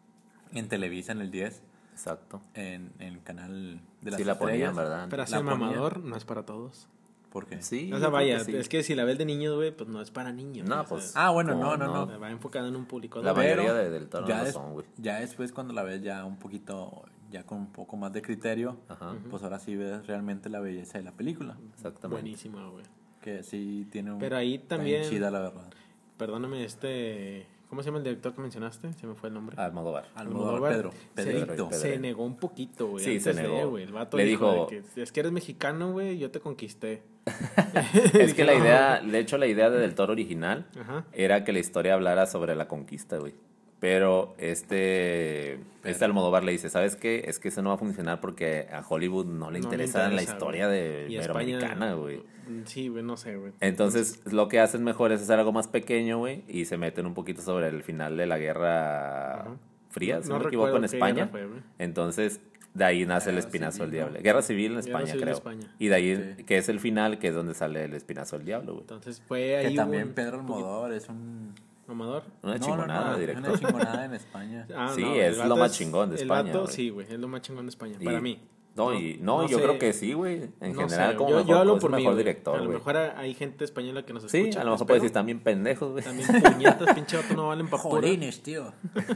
en Televisa en el diez,
exacto.
en, en el canal de las
Sí la ponían,
estrellas.
¿verdad?
Pero así
La
el
ponía.
mamador no es para todos.
¿Por qué?
Sí.
O
yo
sea,
creo
vaya,
que sí.
es que si la ves de niños, güey, pues no es para niños.
No,
güey, o sea,
pues...
Ah, bueno,
¿cómo
no, no, no.
va enfocado en un público.
La
adulto.
mayoría de Del Toro
ya,
no lo
des-
son, güey.
ya después cuando la ves ya un poquito, ya con un poco más de criterio,
Ajá,
pues ahora sí ves realmente la belleza de la película.
exactamente.
Buenísima, güey.
Que sí tiene un...
Pero ahí
está
también-
bien chida, la verdad.
Perdóname, este... ¿Cómo se llama el director que mencionaste? Se me fue el nombre.
Almodóvar.
Almodóvar, Pedro.
Se-
Pedrito.
Se, negó un poquito, güey.
Sí,
antes
se
de,
negó.
güey. El vato
Le
dijo,
dijo-
de que, es que eres mexicano, güey, yo te conquisté.
Es que la idea, de hecho la idea de Del Toro original
Ajá.
era que la historia hablara sobre la conquista, güey. Pero este, este Almodóvar le dice, ¿sabes qué? Es que eso no va a funcionar porque a Hollywood no le
No le
interesa, la
interesa,
historia
güey.
de
Y
iberoamericana,
España-
güey.
Sí, güey, no sé, güey.
Entonces, lo que hacen mejor es hacer algo más pequeño, güey, y se meten un poquito sobre el final de la Guerra
Ajá.
Fría, si
No
no, me equivoco,
recuerdo
en
qué
España.
guerra fue, güey.
Entonces, de ahí nace el
Guerra
Espinazo del
Civil, ¿no?
Diablo. Guerra Civil en
Guerra
España,
Civil en
creo.
España.
Y de ahí,
Sí.
que es el final, que es donde sale el Espinazo del Diablo, güey.
Entonces fue ahí
Que también
un
Pedro Almodóvar es un...
mamador.
Una
no,
chingonada,
no, no,
director.
una chingonada en España.
Ah,
Sí,
no,
es
el
lo
vato
más chingón de
el
España,
vato,
güey.
sí, güey, es lo más chingón de España,
Y-
para mí.
No, y, no,
no
yo
sé.
creo que sí, güey. En
No
general,
sé,
como
yo,
mejor,
yo hablo
es
por
el
mí,
mejor
güey.
director,
A lo
güey.
mejor hay gente española que nos
Sí,
escucha.
a lo mejor
espero.
puedes decir también pendejos, güey.
También puñetas, pinche vato no valen pa' pura.
Jolines, tío.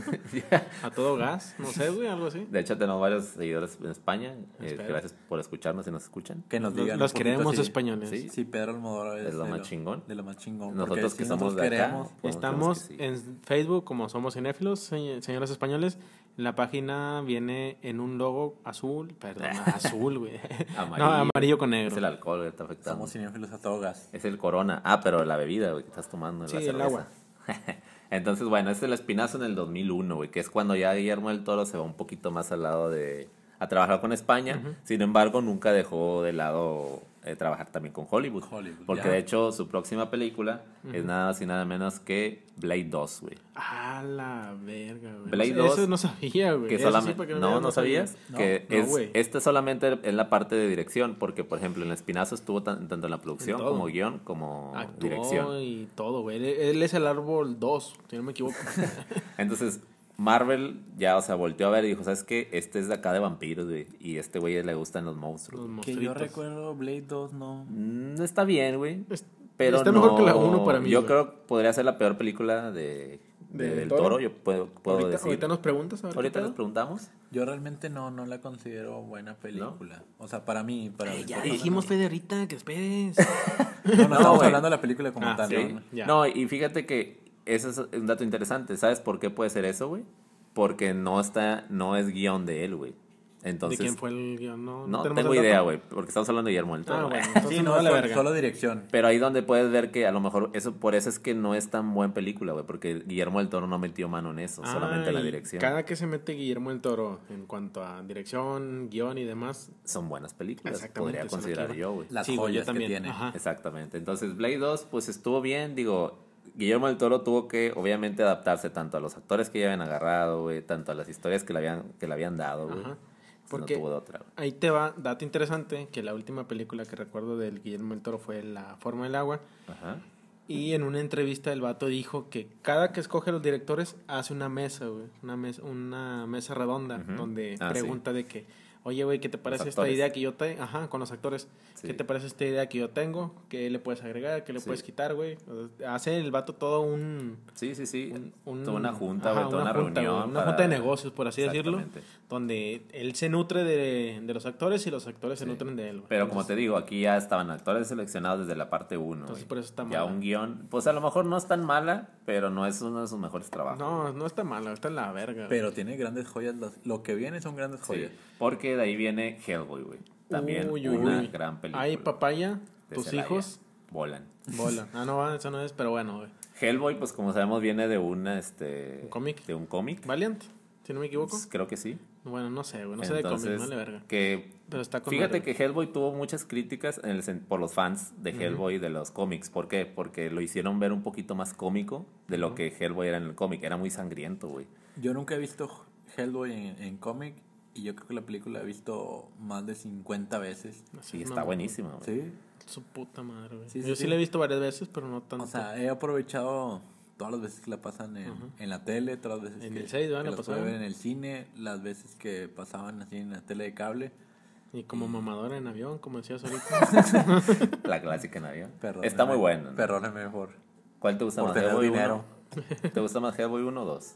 A todo gas, no sé, güey, algo así.
De hecho, tenemos varios seguidores en España. Eh,
Espero.
gracias por escucharnos y nos escuchan.
Que nos
Los,
digan.
los
un poquito
queremos
si-
españoles.
Sí.
Sí, Pedro Almodóvar es,
Es lo
de
más chingón.
De lo más chingón.
Nosotros
porque
que
si
somos
nosotros
de acá,
queremos,
pues,
Estamos
creemos que
en Facebook como Somos Cinéfilos, se- señores españoles. La página viene en un logo azul, perdón, azul, güey.
Amarillo.
No, amarillo con negro.
Es el alcohol que está afectando.
somos cinéfilos a todo gas.
Es el Corona. Ah, pero la bebida, güey, que estás tomando.
Sí,
la
el
cerveza.
agua.
Entonces, bueno, este es el Espinazo en el dos mil uno, güey, que es cuando ya Guillermo del Toro se va un poquito más al lado de... a trabajar con España. Sin embargo, nunca dejó de lado eh, trabajar también con Hollywood.
Hollywood,
porque
ya.
de hecho, su próxima película es nada más y nada menos que Blade dos, güey.
Ah, la verga, güey.
Blade
Eso-
dos,
Eso no sabía, güey.
Que
Eso sí,
solamente,
para que
no,
veas,
no sabías
No,
que
no,
es,
güey.
esta solamente es la parte de dirección, porque por ejemplo en El Espinazo estuvo tan- tanto en la producción
todo.
como guión como
Actuó
dirección.
y todo, güey. Él, él es el árbol dos, si no me equivoco.
Entonces Marvel ya, o sea, volteó a ver y dijo, ¿sabes qué? Este es de acá de vampiros, güey, y este güey le gustan los monstruos.
Los
Que yo
monstruitos.
recuerdo Blade dos, no.
Mm, está bien, güey.
Es-
Pero
está
no-
mejor que la uno para mí,
Yo
güey.
creo que podría ser la peor película de, de
¿De
del
Toro?
Toro, yo puedo, puedo
ahorita,
decir.
ahorita nos preguntas, a ver qué
Ahorita
pedo.
nos preguntamos.
Yo realmente no, no la considero buena película. O sea, para mí, para
Eh, ya
para-
dijimos, Federita, que esperes.
No, no, estamos
güey.
hablando de la película como
Ah,
tal,
sí.
¿no?
Ya.
No, y fíjate que ese es un dato interesante. ¿Sabes por qué puede ser eso, güey? Porque no está, no es guión de él, güey. Entonces,
¿De quién fue el guión? No,
no
tenemos
tengo
el
idea,
dato.
güey, porque estamos hablando de Guillermo del Toro.
Ah,
güey.
bueno, entonces
Sí,
no
no,
vale
solo,
verga.
solo dirección.
Pero ahí donde puedes ver que a lo mejor eso por eso es que no es tan buena película, güey, porque Guillermo del Toro no metió mano en eso, solamente en la
Ah, y
dirección.
Cada que se mete Guillermo del Toro en cuanto a dirección, guión y demás.
Son buenas películas,
Exactamente,
podría
eso es lo
considerar
que iba.
yo, güey.
Las
Sí, güey, yo
joyas que
también.
tiene.
Ajá.
Exactamente. Entonces, Blade dos, pues estuvo bien, digo, Guillermo del Toro tuvo que, obviamente, adaptarse tanto a los actores que ya habían agarrado, güey, tanto a las historias que le habían, que le habían dado, güey.
Ajá.
Porque
Porque
no tuvo de otra, güey.
ahí te va, dato interesante, que la última película que recuerdo del Guillermo del Toro fue La Forma del Agua.
Ajá.
Y en una entrevista el vato dijo que cada que escoge a los directores hace una mesa, güey. Una mesa, una mesa redonda
Ujú.
donde
Ah,
pregunta de que, oye, güey, ¿qué te parece esta
actores.
idea que yo tengo? Ajá, con los actores.
Sí.
¿Qué te parece esta idea que yo tengo? ¿Qué le puedes agregar? ¿Qué le
Sí.
puedes quitar, güey? O sea, hace el vato todo un...
Sí, sí, sí.
un- un-
toda una junta,
ajá,
güey, toda una,
junta,
reunión.
güey, una
para-
junta de negocios, por así decirlo,
Exactamente.
donde él se nutre de, de los actores y los actores se
Sí.
nutren de él. güey.
Pero como
Entonces,
te digo, aquí ya estaban actores seleccionados desde la parte uno.
Entonces,
güey.
por eso está
Ya
mala.
un guión, pues a lo mejor no es tan mala, pero no es uno de sus mejores trabajos.
No, no está malo, está en la verga. güey.
Pero tiene grandes joyas. Los- lo que viene son grandes
Sí,
joyas.
porque de ahí viene Hellboy, güey. También
Uy, uy,
una
uy.
gran película.
Ay, papaya,
de
tus
Celaya.
hijos
Volan.
volan. Ah, no, va, eso no es, pero bueno, güey.
Hellboy, pues como sabemos, viene de una, este...
¿Un cómic?
De un cómic.
Valiant, si no me equivoco.
Pues, creo que sí.
Bueno, no sé, güey, no sé de cómics,
Entonces,
no le verga.
que...
Pero está con
Fíjate
madre.
que Hellboy tuvo muchas críticas en el sen- por los fans de Hellboy y de los cómics. ¿Por qué? Porque lo hicieron ver un poquito más cómico de lo que Hellboy era en el cómic. Era muy sangriento, güey.
Yo nunca he visto Hellboy en, en cómic. Y yo creo que la película he visto más de cincuenta veces.
No sé,
Y
no,
está buenísima, güey.
Sí.
Su puta madre, güey.
Sí, sí,
Yo sí,
sí.
la he visto varias veces, pero no tanto.
O sea, he aprovechado todas las veces que la pasan en, en la tele, todas las veces
En
que,
el seis, ¿verdad?
que
La
las pude
pasaban.
ver en el cine, las veces que pasaban así en la tele de cable.
Y como mamadora en avión, como decías ahorita.
La clásica en avión.
Perdóneme,
Está muy buena, ¿no?
Perdóneme por,
¿Cuál te gusta
por
más?
tener
¿Hellboy
dinero.
uno? ¿Te gusta más Hellboy uno o dos?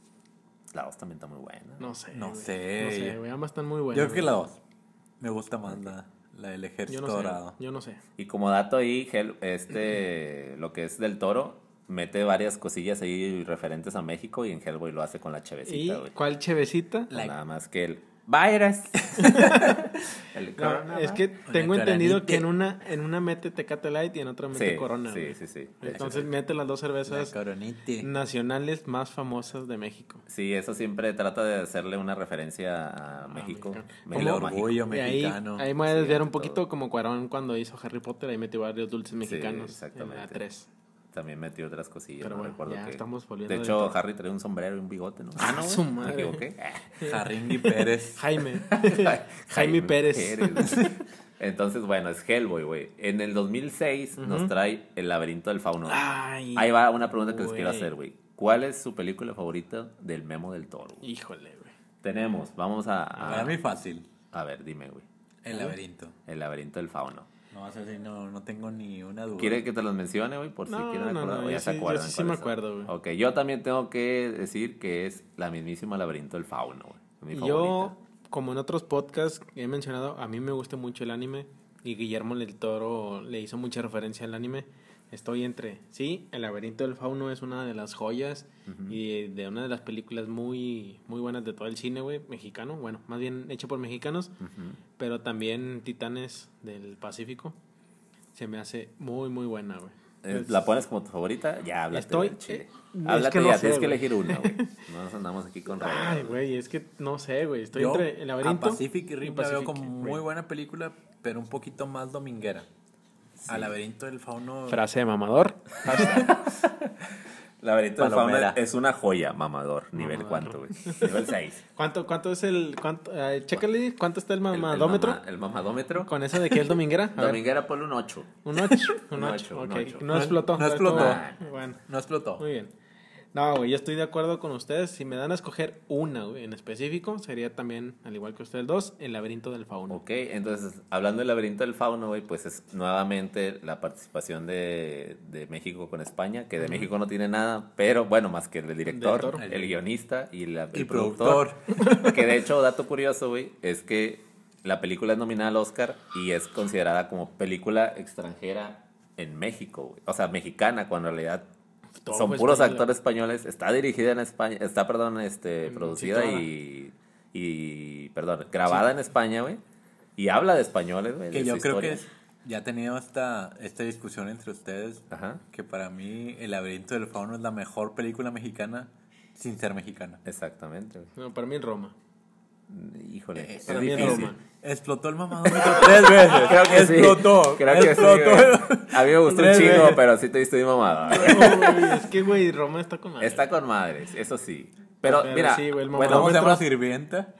La dos también está muy buena.
No sé.
No
güey.
sé.
No sé, güey. Ambas están muy buenas.
Yo creo que
güey.
la dos. Me gusta más la, la del
Yo
ejército
no sé.
dorado.
Yo no sé.
Y como dato ahí, Hell- este, lo que es del Toro, mete varias cosillas ahí referentes a México y en Hellboy lo hace con la
¿Y
chevecita, güey.
cuál chevecita?
Nada más que el virus. El
No,
corona,
es que
Una
tengo entendido
coronite.
que en una en una mete Tecate Light y en otra mete
Sí,
Corona.
sí,
güey.
sí, sí.
Entonces mete las dos
La
cervezas
coronite.
nacionales más famosas de México.
Sí, eso siempre trata de hacerle una referencia a México.
México.
México
El
mágico.
orgullo
Y ahí,
mexicano.
ahí me voy a
Sí,
desviar un
ante
poquito
todo.
como Cuarón cuando hizo Harry Potter, ahí metió varios dulces mexicanos en la
exactamente.
tres.
También metió otras cosillas.
Pero
no
bueno,
recuerdo
ya
qué.
estamos volviendo
De
del
hecho,
todo.
Harry traía un sombrero y un bigote, ¿no?
Ah,
¿no,
su
güey?
madre.
¿Me equivoqué?
Jarringui Pérez.
Jaime. Jaime Pérez.
Entonces, bueno, es Hellboy, güey. En el dos mil seis nos trae El laberinto del fauno.
Ay,
Ahí va una pregunta que les quiero
güey.
hacer, güey. ¿Cuál es su película favorita del Memo del Toro? güey?
Híjole, güey.
Tenemos, vamos a... a-
Para mí fácil.
A ver, dime, güey.
El laberinto.
El laberinto del fauno.
No vas a decir, no, no tengo ni una duda.
¿Quiere que te los mencione, güey? Por si
No,
quieren
no,
acordar.
no,
o ya
yo
se
sí- yo
acuerdan
sí- sí
cuáles
me
son.
acuerdo, güey.
Ok, yo también tengo que decir que es la mismísima laberinto del fauno, güey. Mi
Y
favorita.
yo, como en otros podcasts que he mencionado, a mí me gusta mucho el anime y Guillermo del Toro le hizo mucha referencia al anime. Estoy entre, sí, El laberinto del fauno es una de las joyas y de una de las películas muy muy buenas de todo el cine, güey, mexicano, bueno, más bien hecho por mexicanos,
Ujú.
pero también Titanes del Pacífico se me hace muy muy buena, güey.
Eh,
Es-
¿La pones como tu favorita? Ya, háblate
Estoy-
del chile.
eh, es
háblate
que no
ya,
sé,
tienes que
güey.
elegir una, güey. No nos andamos aquí con
Ay,
regalos,
güey, es que no sé, güey, estoy
Yo
entre El laberinto
a Pacific
y
Rim la veo
Pacific
como muy
Rim.
buena película, pero un poquito más dominguera. Al laberinto del fauno.
Frase de mamador.
Laberinto del fauno
Palomera.
es una joya, mamador. ¿Nivel
Mamador.
cuánto, güey? Nivel seis.
¿Cuánto, cuánto es el. Cuánto, eh, chécale, ¿cuánto está el
El- el
mamadómetro?
mama- El, mamadómetro.
Con eso de que es dominguera. A ver,
Dominguera ponle un ocho.
un ocho. Un
Un
ocho,
ocho, un
ok.
ocho.
No explotó.
No explotó.
Estuvo- Bueno,
No explotó.
muy bien. No, güey, yo estoy de acuerdo con ustedes. Si me dan a escoger una, güey, en específico, sería también, al igual que ustedes dos, El laberinto del fauno.
Ok, entonces, hablando del laberinto del fauno, güey, pues es nuevamente la participación de, de México con España, que de México no tiene nada, pero bueno, más que el director,
Del Toro.
el guionista y la- el,
Y
productor. Que de hecho, dato curioso, güey, es que la película es nominada al Oscar y es considerada como película extranjera en México, güey. O sea, mexicana, cuando en realidad
Todo
son
fue
puros
española.
actores españoles. Está dirigida en España, está, perdón, este,
Mm,
producida
situada.
y, y, perdón, grabada en España, güey. Y habla de españoles, güey.
Que
de
yo
su
creo
historia.
que ya he tenido esta, esta discusión entre ustedes.
Ajá,
Que para mí El laberinto del fauno es la mejor película mexicana sin ser mexicana.
exactamente, güey.
No, para mí en Roma.
Híjole,
Eh,
es
para mí es
difícil.
Roma.
Explotó el mamadómetro tres veces.
Creo que sí.
Explotó.
Creo que sí,
explotó.
güey. A mí me gustó un
Tres
chingo,
veces.
pero sí te estoy mamada.
No, güey, es que, güey, Roma está con madre.
Está con madres, eso sí. Pero,
Pero
mira,
sí, güey, el
bueno,
¿Cómo se llama la
Mamadómetro.
sirvienta?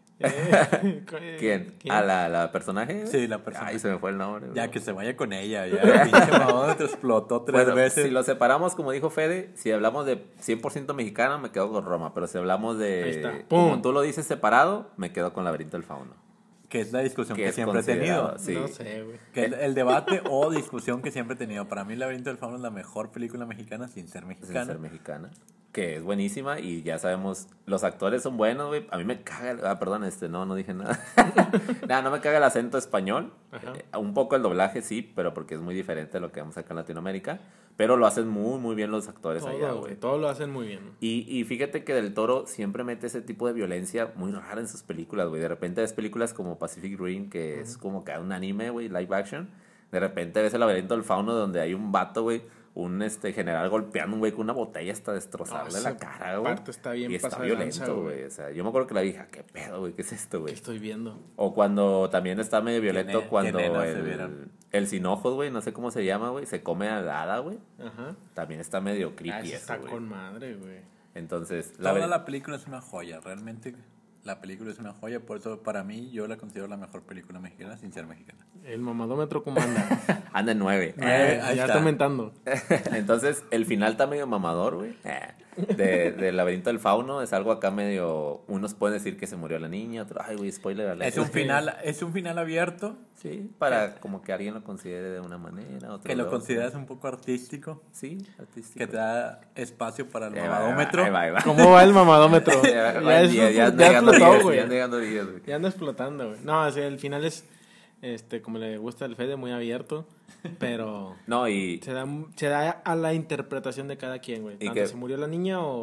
Eh,
¿quién? ¿A la, la personaje? güey?
Sí, la persona.
Ay, se me fue el nombre.
Ya
güey.
que se vaya con ella. Ya el pinche mamadómetro explotó tres
Bueno,
veces.
si lo separamos, como dijo Fede, si hablamos de cien por ciento mexicano, me quedo con Roma. Pero si hablamos
Ahí
de,
está.
como
¡Pum!
tú lo dices, separado, me quedo con Laberinto del Fauno.
Que es la discusión
Que
que,
es
siempre he tenido.
considerado, sí.
No sé, güey.
Que es el debate o discusión que siempre he tenido. Para mí, El laberinto del fauno es la mejor película mexicana sin ser
Sin
mexicana.
ser mexicana. Que es buenísima y ya sabemos, los actores son buenos, güey. A mí me caga, el- ah, perdón, este, no, no dije nada. Nada, no me caga el acento español.
Ajá.
Eh, un poco el doblaje, sí, pero porque es muy diferente a lo que vemos acá en Latinoamérica. Pero lo hacen muy, muy bien los actores allá,
Todo,
güey.
güey, todo lo hacen muy bien.
Y, y fíjate que Del Toro siempre mete ese tipo de violencia muy rara en sus películas, güey. De repente ves películas como Pacific Rim, que es como que un anime, güey, live action. De repente ves El laberinto del fauno donde hay un vato, güey, un este general golpeando a un güey con una botella hasta destrozarle
Ah,
la
esa
cara, güey.
parte está bien
Y está
pasada de
violento,
lanza, güey.
güey. O sea, yo me acuerdo que la dije, ¿qué pedo, güey? ¿Qué es esto,
¿Qué
güey?
estoy viendo?
O cuando también está medio violento
ne-
cuando
qué nenas se
el,
vieron.
el sin ojos, güey, no sé cómo se llama, güey, se come a la hada, güey.
Ajá.
También está medio
Ah,
creepy
esa
eso,
está
güey.
con madre, güey.
Entonces,
Toda
ver-
la película es una joya. Realmente, la película es una joya. Por eso, para mí, yo la considero la mejor película mexicana sin ser mexicana.
El mamadómetro comanda.
anda en nueve.
Eh, ahí
ya
está.
está aumentando.
Entonces, el final está medio mamador, güey. Eh, De, del laberinto del fauno es algo acá medio. Unos pueden decir que se murió la niña, otros, ay, güey, spoiler alert.
Es un final, es un final abierto
Sí, para como que alguien lo considere de una manera, otro
que lo
de otra.
consideras un poco artístico,
Sí, artístico.
que te da espacio para el
Ahí va, ahí va,
mamadómetro.
ahí va, ahí va.
¿Cómo va el mamadómetro?
Ya,
ya, es-
ya, ya,
ya
negando
explotó,
días,
güey.
ya negando días, güey.
Ya anda explotando, güey. No, o sea, el final es, este, como le gusta al Fede, muy abierto, pero
No, y
se da, se da a la interpretación de cada quien, güey.
¿Y
Tanto
qué?
se murió la niña o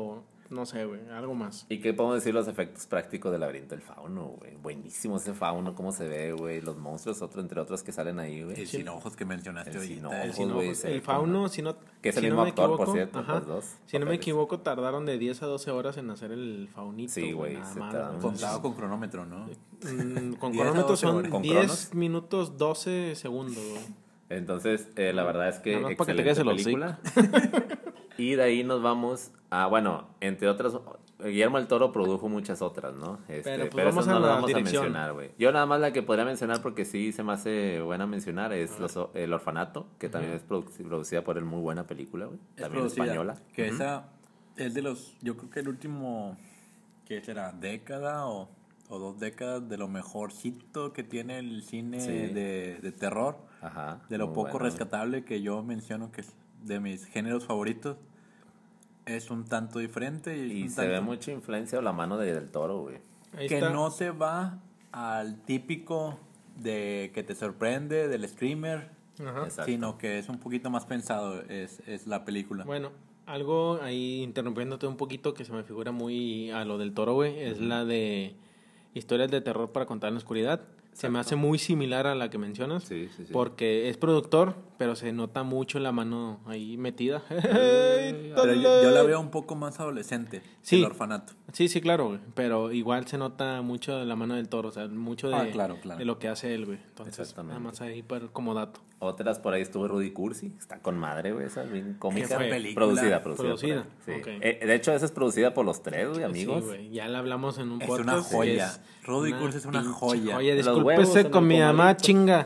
no sé, güey, algo más.
¿Y qué podemos decir los efectos prácticos del laberinto del fauno, güey? Buenísimo ese fauno, cómo se ve, güey. Los monstruos, otro, entre otros que salen ahí, güey.
El sin ojos que mencionaste
El
ahorita.
sin ojos,
el
El, sin
güey,
ojos.
se ve
El fauno, si no,
Que es el
si no
mismo
me
actor, por
equivoco,
cierto,
ajá,
los dos
si no me
papeles.
equivoco, tardaron de diez a doce horas en hacer el faunito.
Sí, güey,
nada
se
más,
tardaron.
güey.
Contado con cronómetro, ¿no?
Mm, con
diez a
cronómetros
doce
son
horas.
¿Con
diez
cronos?
minutos doce segundos, güey.
Entonces, eh, la verdad es que
Nada más para que te
excelente
quedes el
película. Y de ahí nos vamos a, bueno, entre otras, Guillermo del Toro produjo muchas otras, ¿no? Este,
Pero, pues,
pero
vamos
esas
a
no
la
las vamos
dirección.
a mencionar, güey. Yo nada más la que podría mencionar porque sí se me hace buena mencionar es los, El Orfanato, que también es produ- producida por él, muy buena película, güey.
Es
También
producida,
española.
Que
Ujú.
esa es de los, yo creo que el último, ¿qué será? ¿Década o, o dos décadas de lo mejorcito que tiene el cine
Sí.
de, de terror?
Ajá.
De lo
muy
poco
bueno, güey.
rescatable que yo menciono que es de mis géneros favoritos. Es un tanto diferente y, es
Y
un
se ve
tanto
mucha influencia o la mano de Del Toro, güey.
Ahí
que
está.
no se va al típico de que te sorprende del screamer,
Ajá.
Exacto.
sino que es un poquito más pensado, es, es la película.
Bueno, algo ahí interrumpiéndote un poquito que se me figura muy a lo del Toro, güey, es la de historias de terror para contar en la oscuridad. Se me hace muy similar a la que mencionas.
Sí, sí, sí.
Porque es productor, pero se nota mucho la mano ahí metida.
Pero yo, yo la veo un poco más adolescente,
Sí.
el orfanato.
Sí, sí, claro, güey. Pero igual se nota mucho de la mano del Toro, o sea, mucho de,
Ah, claro, claro.
de lo que hace él, güey. Entonces,
Exactamente.
nada más ahí para, como dato.
Otras por ahí estuvo Rudy Cursi, está con madre, güey, esa bien cómica.
fue?
Película.
Producida, producida.
Producida,
por él, sí.
ok.
Eh, de hecho, esa es producida por los tres, güey, amigos.
Sí, güey. Ya la hablamos en un
Es
podcast.
una joya.
que es
Rudy Cursi es una
pinche
joya.
Oye,
Los huevos
discúlpese
en
con
el
mi mamá,
comalito.
chinga.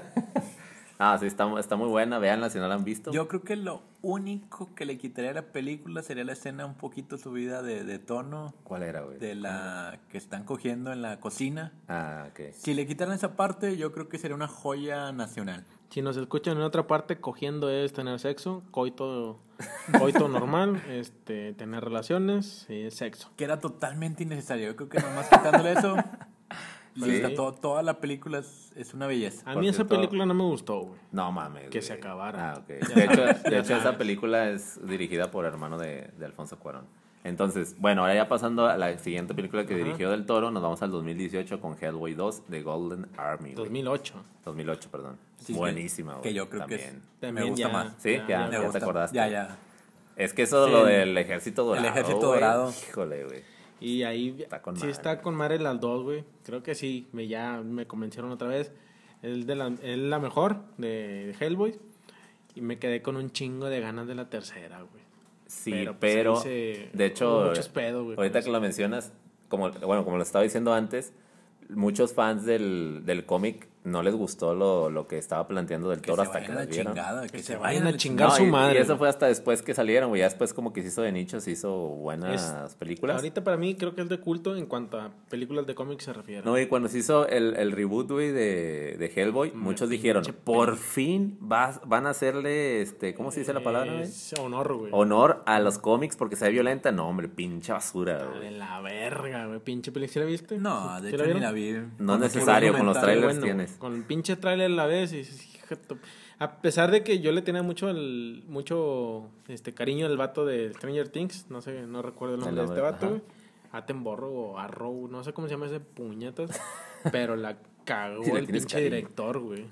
Ah, sí, está, está muy buena, véanla si no la han visto.
Yo creo que lo único que le quitaría a la película sería la escena un poquito subida de, de tono
¿Cuál era, güey?
de la que están cogiendo en la cocina.
Ah, ok.
Si le quitaran esa parte, yo creo que sería una joya nacional.
Si nos escuchan en otra parte, cogiendo es tener sexo, coito, coito normal, este, tener relaciones, sí, sexo.
Que era totalmente innecesario. Yo creo que nomás quitándole eso,
Sí.
listo, todo- toda la película es, es una belleza.
A
Por
mí esa
cierto-
película no me gustó, güey.
No mames.
Que
güey.
se acabara.
Ah, ok.
Ya
De hecho,
sabes,
de
ya
hecho esa
sabes.
película es dirigida por hermano de, de Alfonso Cuarón. Entonces, bueno, ahora ya pasando a la siguiente película que
Ajá.
dirigió Del Toro, nos vamos al dos mil dieciocho con Hellboy dos de Golden Army. güey.
dos mil ocho.
dos mil ocho, perdón.
Sí,
Buenísima,
que-
güey.
Que yo creo que es-
también.
También
me gusta
ya-
más.
Sí,
Ya,
ya,
ya
Me
ya te
gusta.
acordaste.
Ya, ya.
Es que eso
Sí,
lo
el-
del ejército dorado.
ejército
güey,
dorado.
Híjole, güey.
Y ahí
Está con
sí
madre.
está con madre las dos, güey. Creo que sí, me, ya me convencieron otra vez. Es, de la, es la mejor de, de Hellboy. Y me quedé con un chingo de ganas de la tercera, güey.
Sí,
Pero,
pero,
pues, ahí se-
de hecho,
hubo muchos pedos, güey,
ahorita
con
que lo mencionas, como, bueno, como lo estaba diciendo antes, muchos fans del, del cómic no les gustó lo, lo que estaba planteando Del
Que
Toro
se
hasta que
vayan a
lo
la
vieron.
chingada. Que,
Que
se
se
vayan
vayan
a
a
la
chingar
chingada.
su
y-
madre,
Y eso
güey.
fue hasta después que salieron, güey. Ya después como que se hizo de nicho, se hizo buenas películas.
Ahorita para mí creo que es de culto en cuanto a películas de cómics se refiere.
No, y cuando se hizo el, el reboot, güey, de, de Hellboy, muchos dijeron,
pinche
por fin vas, van a hacerle, este, ¿cómo se dice la palabra, güey?
Es honor, güey.
Honor a los cómics porque se ve violenta. No, hombre, pinche basura,
Ah,
güey.
de la verga, güey. Pinche película. ¿Sí la viste?
No,
¿Sí-
de
sí
hecho ni
vieron?
la vi.
No es
Como que
necesario,
vi
con los
comentario.
trailers
Bueno,
tienes.
Con el pinche trailer la ves y dices, "Hija tu-". A pesar de que yo le tenía mucho el, mucho este cariño al vato de Stranger Things, no sé, no recuerdo el nombre
El
de este
nombre,
vato,
ajá.
güey. Attenborough o Arrow, no sé cómo se llama ese puñetas, pero la cagó
Sí, le
el
tienes
pinche
cariño.
director, güey.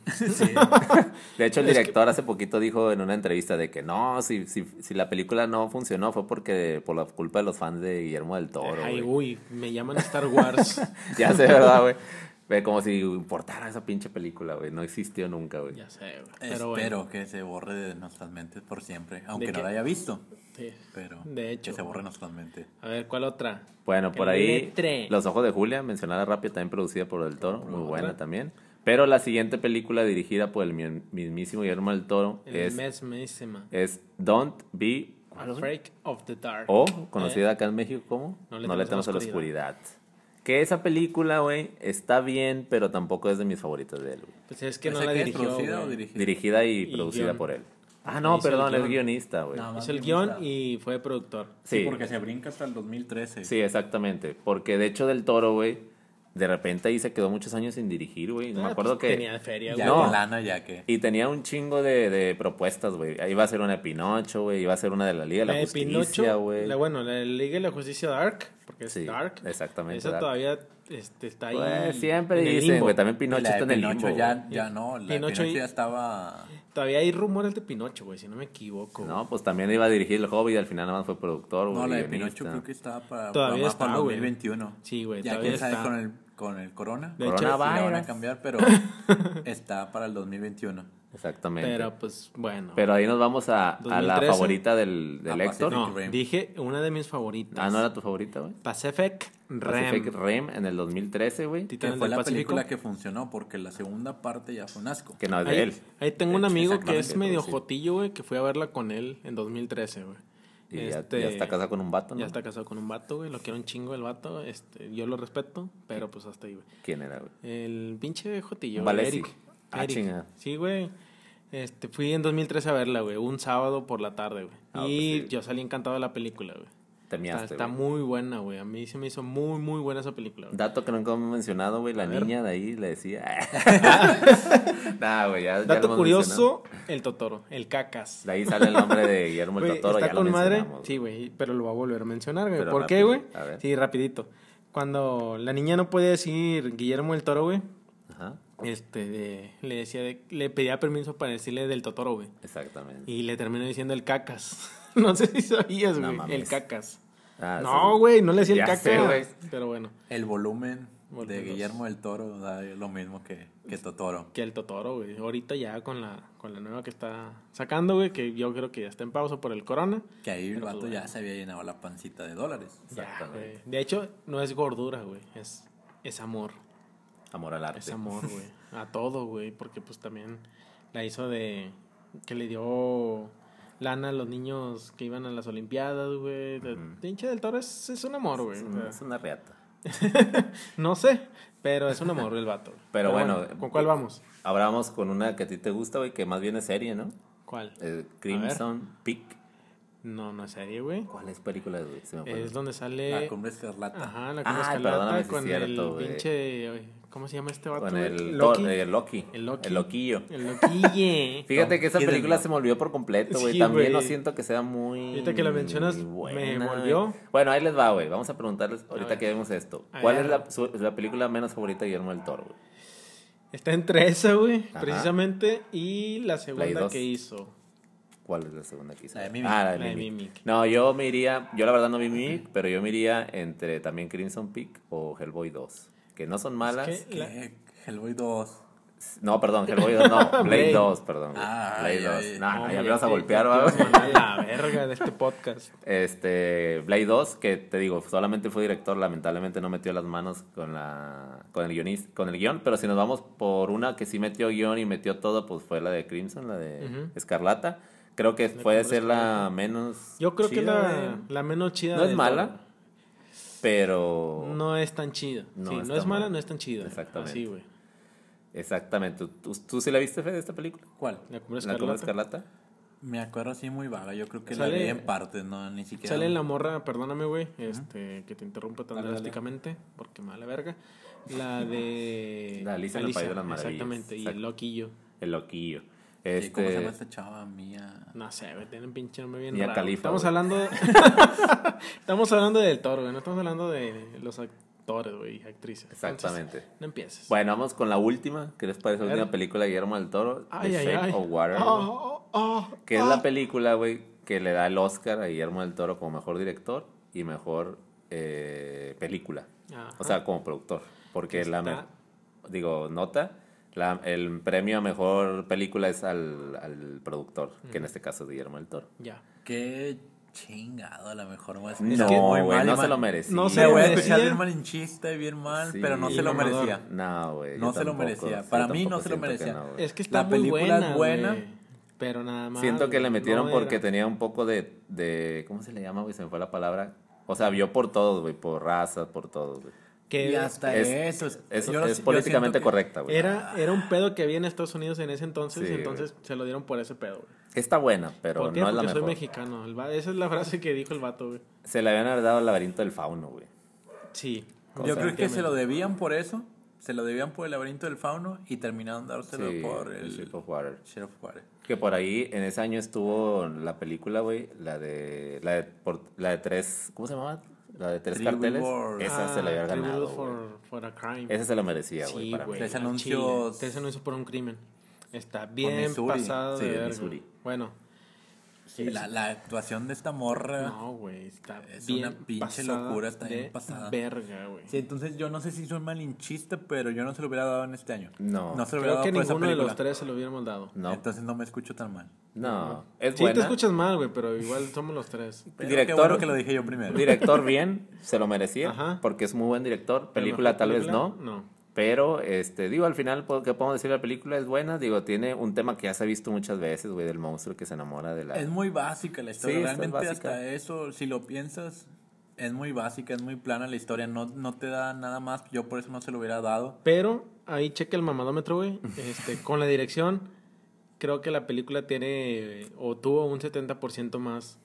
De hecho, el
Es que-
director hace poquito dijo en una entrevista de que no, si, si, si la película no funcionó fue porque por la culpa de los fans de Guillermo del Toro.
Ay,
güey.
uy, me llaman Star Wars.
Ya sé, ¿verdad, güey? Ve como si importara esa pinche película, güey. No existió nunca, güey.
Ya sé, güey.
Espero
Pero bueno,
que se borre de nuestras mentes por siempre. Aunque
¿De
no
qué?
la haya visto.
sí.
Pero
De hecho.
que se borre de nuestras mentes.
A ver, ¿cuál otra?
Bueno,
Que
por ahí
letre.
Los Ojos de Julia, mencionada rápido, también producida por Del Toro, muy
Otra.
buena también. Pero la siguiente película dirigida por el mi- mismísimo Guillermo del Toro
El
es,
mesmísima.
es Don't Be
Afraid of the Dark.
o conocida acá en México como
No le
No le
temas
temas
a
a
la
la oscuridad. Que esa película, güey, está bien, pero tampoco es de mis favoritas de él, güey.
Pues es que no
¿Esa
la
qué es,
dirigió,
producida o
güey.
dirigida?
Dirigida y,
Y
producida
guión.
por él. Ah, no,
Hizo el
perdón, es
guión.
guionista, güey.
No, más
Hizo el
guionista.
guión y fue productor.
Sí,
Sí, porque se brinca hasta el dos mil trece.
sí, exactamente. Porque de hecho Del Toro, güey, de repente ahí se quedó muchos años sin dirigir, güey. No
Ah,
me acuerdo
pues,
que...
tenía de feria,
Ya
güey.
No.
con lana, ya que.
Y tenía un chingo de, de propuestas, güey. Iba a ser una de Pinocho, güey. Iba a ser una de la Liga de la,
La de
Justicia,
Pinocho,
güey.
la, bueno, la Liga de la Justicia Dark, porque es
Sí,
Dark.
exactamente,
Esa
Dark.
todavía este, está ahí.
Pues siempre
en el
dicen,
limbo.
güey. También
Y
Pinocho
la de
está en el
Pinocho
limbo,
ya,
güey.
ya no, la
Pinocho
de Pinocho
y-
ya estaba.
Todavía hay rumores de Pinocho, güey, si no me equivoco.
No, pues también iba a dirigir El Hobbit y al final nada más fue productor, güey.
No, la de
guionista.
Pinocho creo que estaba para,
Todavía
programada
está,
para el
güey.
dos mil veintiuno.
Sí, güey,
Ya
todavía
quién sabe
está.
con el, con el corona.
De hecho,
Si la van a
Coronavirus.
cambiar, pero está para el dos mil veintiuno.
Exactamente.
Pero
Pero,
pues bueno.
ahí nos vamos a, a la
dos mil trece.
favorita del, del
A
Héctor.
Pacific
no,
Rim.
dije una de mis favoritas.
Ah, ¿no era tu favorita, güey?
Pacific Rim.
Pacific Rim en el dos mil trece, güey.
Que
Titanes
fue
del
la
Pacífico.
película que funcionó, porque la segunda parte ya fue un asco.
Que no es de
Ahí,
él.
ahí tengo un amigo que es
Exactamente,
medio
sí.
jotillo, güey, que fui a verla con él en dos mil trece, güey.
Y ya-
Este,
ya, está casado con un vato, ¿no?
Ya está casado con un vato, güey. Lo quiero un chingo el vato. Este, yo lo respeto, pero pues hasta ahí, güey.
¿Quién era, güey?
El pinche jotillo, güey,
Valesi.
Eric.
Ah,
Eric.
chinga.
Sí, güey. Este, fui en dos mil trece a verla, güey. Un sábado por la tarde, güey.
Ah,
y
pues sí.
yo salí encantado de la película, güey.
Te
Está,
miaste,
está
güey.
muy buena, güey. A mí se me hizo muy, muy buena esa película, güey.
Dato que nunca hemos mencionado, güey. La
A ver.
niña de ahí le decía... nah, güey, ya, ya lo
Dato
hemos
curioso, el Totoro, el cacas.
mencionado. De ahí sale el nombre de Guillermo el
Güey,
Totoro,
está
ya
con
lo
madre.
mencionamos.
Sí, güey, pero lo voy a volver a mencionar, güey.
Pero
¿Por qué, güey?
rápido, a ver.
Sí, rapidito. Cuando la niña no podía decir Guillermo el Toro, güey,
Ajá,
este, de- le decía, de- le pedía permiso para decirle del Totoro, güey.
exactamente.
Y le terminó diciendo el cacas. No sé si sabías,
No
güey,
mames.
el cacas.
Ah,
No,
sí.
güey, no le decía el
Ya
cacas.
sé, güey.
Pero bueno,
El volumen
Volvemos.
de Guillermo del Toro da lo mismo que, que Totoro.
que el Totoro, güey. Ahorita ya con la, con la nueva que está sacando, güey, que yo creo que ya está en pausa por el corona.
Que ahí el
Pero,
vato
pues,
ya
bueno.
se había llenado la pancita de dólares.
Ya,
Exactamente.
güey. De hecho, no es gordura, güey. Es, es amor.
Amor al arte.
Es amor, güey. A todo, güey. Porque pues también la hizo de... Que le dio lana a los niños que iban a las olimpiadas, güey. El pinche del Toro es, es un amor, güey.
Es,
O
un-
sea,
es una reata.
no sé, pero es un amor el vato. güey.
Pero bueno,
¿con cuál vamos?
Ahora vamos con una que a ti te gusta, güey, que más bien es serie, ¿no?
¿Cuál?
Eh, Crimson Peak.
No, no es serie, güey.
¿Cuál es película, güey? Se me fue.
Es donde sale...
La cumbre escarlata.
Ajá, la
Ay,
Cruz Escarlata
perdóname, sí
con
es cierto,
el
güey.
pinche... ¿Cómo se llama este vato?
Con
güey?
el
Loki.
Thor- eh, Loki.
El Loki.
El Loquillo.
El Loquille.
Fíjate que esa
Hiddleston.
película se me olvidó por completo, güey.
Sí,
También
güey.
no siento que sea muy.
Ahorita que la mencionas, me
buena,
volvió.
güey. Bueno, ahí les va, güey. Vamos a preguntarles ahorita
ver.
que vemos esto.
A
¿Cuál
ver.
es la, su- la película menos favorita de Guillermo del Toro, güey?
Está entre esa, güey,
Ajá.
precisamente, y la
Play
segunda
dos.
que hizo.
¿Cuál es la segunda que hizo?
La de Mimic.
Ah, la de
La de
Mimic.
Mimic.
No, yo me iría. Yo la verdad no vi Mimic, pero yo me iría entre también Crimson Peak o Hellboy dos. Que no son malas.
Es que- La-
¿Qué? Hellboy dos.
No, perdón, Hellboy dos, no. Blade
Blade.
dos, perdón. güey.
Ah,
Blade
ay,
dos.
ay.
No, no,
Hombre,
ya me vas a
te-
golpear,
te
¿va,
vas a
güey?
mandar a la verga de este podcast.
Este, Blade dos, que te digo, solamente fue director, lamentablemente no metió las manos con la con el guionista, con el guión, pero si nos vamos por una que sí metió guión y metió todo, pues fue la de Crimson, la de
Ujú.
Escarlata. Creo que
La
puede
Cumbre
ser la
Escarlata.
menos
Yo creo que
chida,
la,
güey.
la menos chida.
No es
del
mala,
Toro.
pero
No es tan chida.
No
sí, no
está
es mala,
mal.
no es tan chida.
Exactamente.
Así, güey.
exactamente. ¿Tú, tú, tú sí la viste, Fede, esta película?
¿Cuál?
La Cumbre
La Cumbre
Escarlata.
Escarlata.
Me acuerdo así muy vaga. Yo creo que
Sale-
la vi en partes, no, ni siquiera.
Sale la morra, perdóname, güey, este, que te interrumpa tan
Dale, dale.
drásticamente, porque me da la verga. La de...
La Alicia en el País de las Maravillas.
Exactamente, y
Exacto.
el Loquillo.
El loquillo.
Sí, ¿Cómo se llama
Este,
esta chava mía?
No sé, güey, tiene un pinche nombre bien
Mia
raro.
Khalifa,
Estamos
güey.
hablando de... estamos hablando del Toro, güey, no estamos hablando de los actores, güey, y actrices. Entonces,
exactamente.
no empieces.
Bueno, vamos con la última. ¿Qué les parece la
A ver.
última película de Guillermo del Toro?
Ay,
The
ay,
Shape
ay.
of Water.
Oh,
güey.
oh, oh,
Que es
oh.
la película, güey, que le da el Oscar a Guillermo del Toro como mejor director y mejor eh, película.
Ajá.
O sea, como productor. Porque
Que
la...
está-
me- digo, nota... La, el premio a mejor película es al, al productor, que en este caso es Guillermo del Toro.
Ya.
Qué chingado, a lo mejor me voy a
No,
escuchar muy
güey,
mal,
no
y
se
mal.
lo merecía.
No se
Me
lo
voy a
merecía.
escuchar bien malinchista y bien mal,
Sí,
pero no se lo
mamador.
merecía.
No, güey.
No
yo
se lo
tampoco,
merecía.
yo
Para mí no
tampoco
se lo
siento que
merecía.
no, güey.
Es que está
La
muy
película
buena,
es buena.
güey, pero nada más.
Siento que le metieron
no
porque
era.
tenía un poco de, de... ¿Cómo se le llama, güey? Se me fue la palabra. O sea, vio por todos, güey. Por raza, por todos, güey.
Que
Y hasta
Es-
eso.
Es,
yo no
es
sé- yo
políticamente
siento que-
correcta, güey.
era, era un pedo que había en Estados Unidos en ese entonces,
Sí,
entonces se lo dieron por ese pedo, güey.
Está buena, pero
¿Por qué?
no es la
Porque soy
mejor.
mexicano. El va- esa es la frase que dijo el vato, güey.
Se le habían dado el laberinto del fauno, güey.
Sí.
Yo creo que se lo debían por eso. Se lo debían por el laberinto del fauno y terminaron dárselo
Sí,
por
el
el
Shape of Water.
Shape of Water.
Que por ahí, en ese año estuvo la película, güey, la de, la de, por, la de tres, ¿cómo se llama? La de tres
Three
carteles.
Billboards.
Esa se la había
Three
ganado,
Billboards
güey.
for, for a crime.
Esa se la merecía, güey,
Sí,
para mí.
güey.
Tres
al
anuncios-
chile. Tres anuncios por un crimen. Está bien
Missouri.
pasado
Sí,
de
de
verga.
Missouri.
Bueno,
Sí, la, la actuación de esta morra.
no, güey. Está
Es
bien
una pinche
pasada
locura, está bien
de
pasada.
verga, güey.
Sí, entonces yo no sé si soy malinchista, pero yo no se lo hubiera dado en este año.
No.
No se lo
Creo
hubiera dado
que
por esa
ninguno de
película.
los tres se lo hubiéramos dado.
No,
Entonces no me escucho tan mal.
no. Es
Sí,
buena.
te escuchas mal, güey, pero igual somos los tres.
Pero
Director-
qué bueno que lo dije yo primero.
Director bien, se lo merecía,
Ajá.
porque es muy buen director.
Pero
Película
mejor
tal vez
película,
no.
No.
Pero, este, digo, al final, pues, ¿qué podemos decir? La película es buena. Digo, tiene un tema que ya se ha visto muchas veces, güey, del monstruo que se enamora de la...
Es muy básica la historia.
Sí, está
Realmente
básica.
hasta eso, si lo piensas, es muy básica, es muy plana la historia. No, no te da nada más. Yo por eso no se lo hubiera dado.
Pero ahí cheque el mamadómetro, güey. Este, con la dirección, creo que la película tiene o tuvo un setenta por ciento más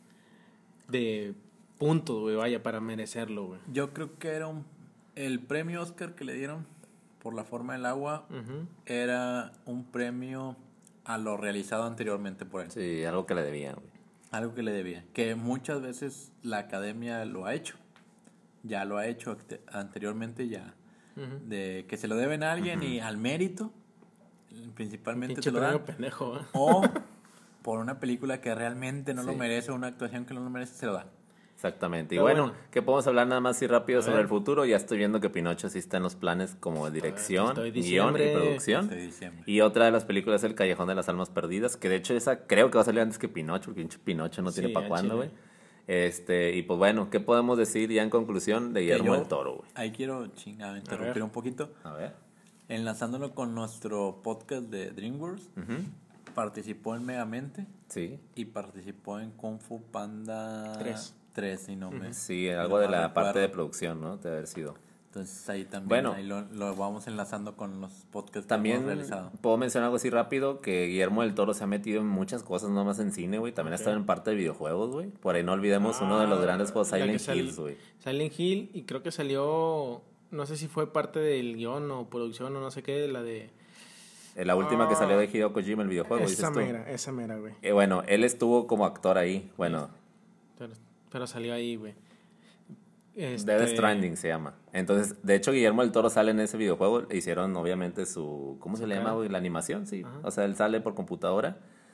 de puntos, güey, vaya, para merecerlo, güey.
Yo creo que era un, el premio Oscar que le dieron por La forma del agua
Ujú.
era un premio a lo realizado anteriormente por él.
Sí, algo que le debía, güey.
Algo que le debía. Que muchas veces la academia lo ha hecho. Ya lo ha hecho acte- anteriormente ya.
Ujú.
De que se lo deben a alguien y al mérito, principalmente
Pinche
te lo dan.
premio pendejo, ¿eh?
O por una película que realmente no lo
Sí.
merece o una actuación que no lo merece, se lo dan.
Exactamente. Y
Pero
bueno,
bueno.
que podemos hablar nada más y rápido
A
sobre
ver.
el futuro. Ya estoy viendo que Pinocho sí está en los planes como dirección,
estoy
guión y
diciembre.
producción.
Este diciembre.
Y otra de las películas es El Callejón de las Almas Perdidas, que de hecho esa creo que va a salir antes que Pinocho, porque pinche Pinocho no
Sí,
tiene para
al
cuándo,
chile.
güey. Este, y pues bueno, ¿qué podemos decir ya en conclusión de Guillermo
yo-
del Toro, güey?
Ahí quiero chingada, interrumpir
ver.
un poquito.
A ver.
Enlazándolo con nuestro podcast de DreamWorks,
Ujú.
participó en Megamente
Sí.
y participó en Kung Fu Panda
Tres.
tres, si no me
Sí,
si
algo
no
de
mal
la parte
recuerdo.
de producción, ¿no? Debe haber sido.
Entonces ahí también
Bueno.
ahí lo, lo vamos enlazando con los podcasts que
También
hemos realizado.
puedo mencionar algo así rápido, que Guillermo del Toro se ha metido en muchas cosas, no más en cine, güey. También ha
Ok.
estado en parte de videojuegos, güey. Por ahí no olvidemos uno de los grandes juegos,
La que
Silent
sal-
Hills, güey.
Silent Hill, y creo que salió, no sé si fue parte del guión o producción o no sé qué, la de...
Eh, La última que
Ah.
salió de Hideo Kojima, el videojuego,
esa
dices tú.
mera, esa mera, güey.
Eh, bueno, él estuvo como actor ahí. Bueno,
Pero, pero salió ahí, güey. Este,
Death Stranding se llama. Entonces, de hecho, Guillermo del Toro sale en ese videojuego. Hicieron, obviamente, su... ¿Cómo se
Su
le llama,
cara.
güey? La animación, sí.
Ajá.
O sea, él sale por computadora.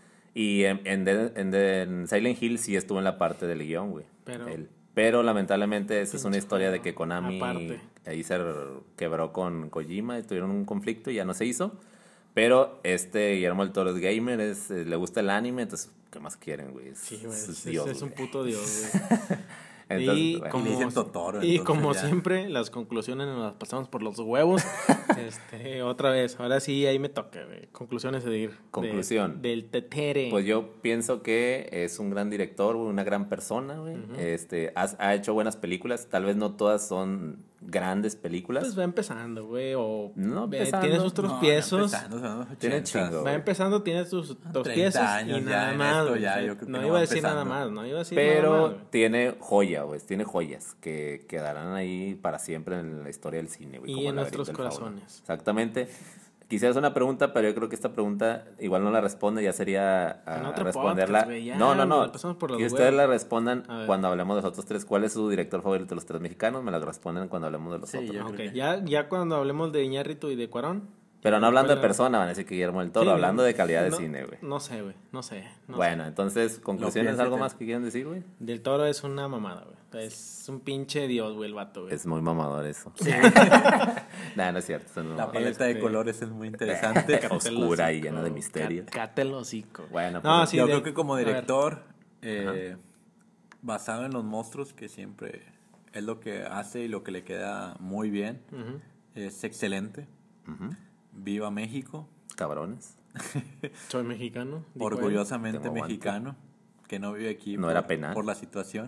Y en, en, The- en The- en Silent Hill sí estuvo en la parte del guión, güey.
Pero-
Él. Pero, lamentablemente, esa es una
Pinche
historia de
juego.
que Konami
Aparte.
ahí se quebró con Kojima y tuvieron un conflicto y ya no se hizo. Pero este Guillermo del Toro es gamer, es, eh, le gusta el anime, entonces, ¿qué más quieren, güey? Es,
Sí, güey,
es
es,
Dios,
es un
güey.
puto dios, güey.
Entonces,
y
bueno.
como,
Y le dicen Totoro,
y
entonces
como
ya.
siempre, las conclusiones nos las pasamos por los huevos. este, otra vez, ahora sí, ahí me toca, güey. Conclusiones de ir. de-
Conclusión.
del tetere.
Pues yo pienso que es un gran director, güey, una gran persona, güey. Este, has- ha hecho buenas películas, tal vez no todas son grandes películas.
Pues va empezando, güey. O
No
ve-
empezando.
tiene sus
No, no,
tropiezos.
empezando, son los
Tiene
ochentas.
chingo.
Va
güey.
empezando, tiene sus tropiezos
treinta años
y
ya
nada
en
más.
esto,
güey.
ya,
O sea,
yo creo que
no
no
iba
va
a decir nada
empezando.
más, no iba a decir nada
Pero
más, güey.
tiene joya, güey, tiene joyas que quedarán ahí para siempre en la historia del cine, güey.
Y
como
en
El laberinto
nuestros
del fauno.
corazones.
Exactamente. Quisiera hacer una pregunta, pero yo creo que esta pregunta igual no la responde, ya sería a
En otro
responderla.
podcast, güey, ya,
no, no,
nos
no.
la pasamos por los
Que ustedes
huevos.
la respondan
A ver.
cuando hablemos de los otros tres. ¿Cuál es su director favorito de los tres mexicanos? Me la responden cuando hablemos de los
Sí,
otros.
yo
Ah, ok.
creo que-
Ya, ya cuando hablemos de Iñárritu y de Cuarón.
Pero no hablando de
¿cuál era?
persona, van a decir que Guillermo del Toro,
Sí,
hablando
no,
de calidad de
no,
cine, güey.
No sé, güey. No sé. no
Bueno, entonces, conclusiones,
piensa
¿algo
que-
más que quieran decir, güey?
sé. Del Toro es una mamada, güey. Es un pinche dios, güey, el vato, güey.
Es muy mamador eso. Nah, no es cierto. eso no-
La paleta de
Este-
colores es muy interesante.
oscura y llena de misterio.
Cállate el hocico.
Bueno,
No,
pues,
sí,
Yo
de-
creo que como
a ver.
director, eh, basado en los monstruos, que siempre es lo que hace y lo que le queda muy bien,
Ujú.
es excelente.
ujú,
Viva México,
cabrones.
Soy mexicano. dijo él.
orgullosamente
Tengo guante.
mexicano, que no vive aquí
No
por,
era penal.
por la situación,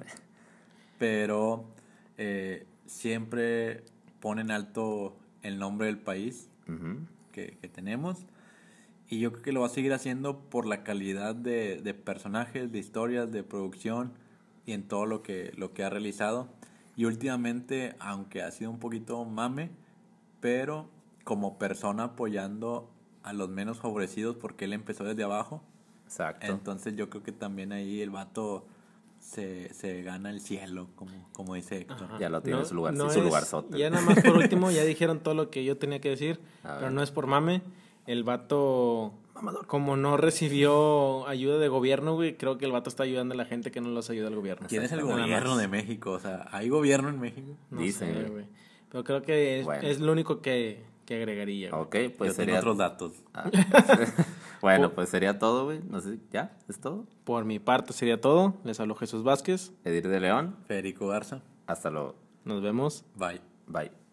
pero eh, siempre pone en alto el nombre del país
Ujú.
que, que tenemos, y yo creo que lo va a seguir haciendo por la calidad de, de personajes, de historias, de producción y en todo lo que, lo que ha realizado. Y últimamente, aunque ha sido un poquito mame, pero como persona apoyando a los menos favorecidos porque él empezó desde abajo.
Exacto.
Entonces yo creo que también ahí el vato se, se gana el cielo, como, como dice Héctor.
Ya lo tiene
No-
en su lugar,
no
su
es-
lugarzote.
Ya nada más por último, ya dijeron todo lo que yo tenía que decir,
A
pero
ver.
no es por mame. El vato, como no recibió ayuda de gobierno, güey, creo que el vato está ayudando a la gente que no los ayuda el gobierno.
¿Quién es el
Nada
gobierno
más.
de México? O sea, ¿hay gobierno en México?
No
Dicen,
sé,
güey.
güey. Pero creo que es,
Bueno.
es lo único que, que agregaría, güey.
Ok, pues
Yo
sería...
tengo otros datos.
Ah, bueno, pues sería todo, güey. No sé, ¿ya? ¿Es todo?
Por mi parte sería todo. Les habló Jesús Vázquez.
Edir de León.
Federico Garza.
Hasta luego.
Nos vemos.
Bye.
Bye.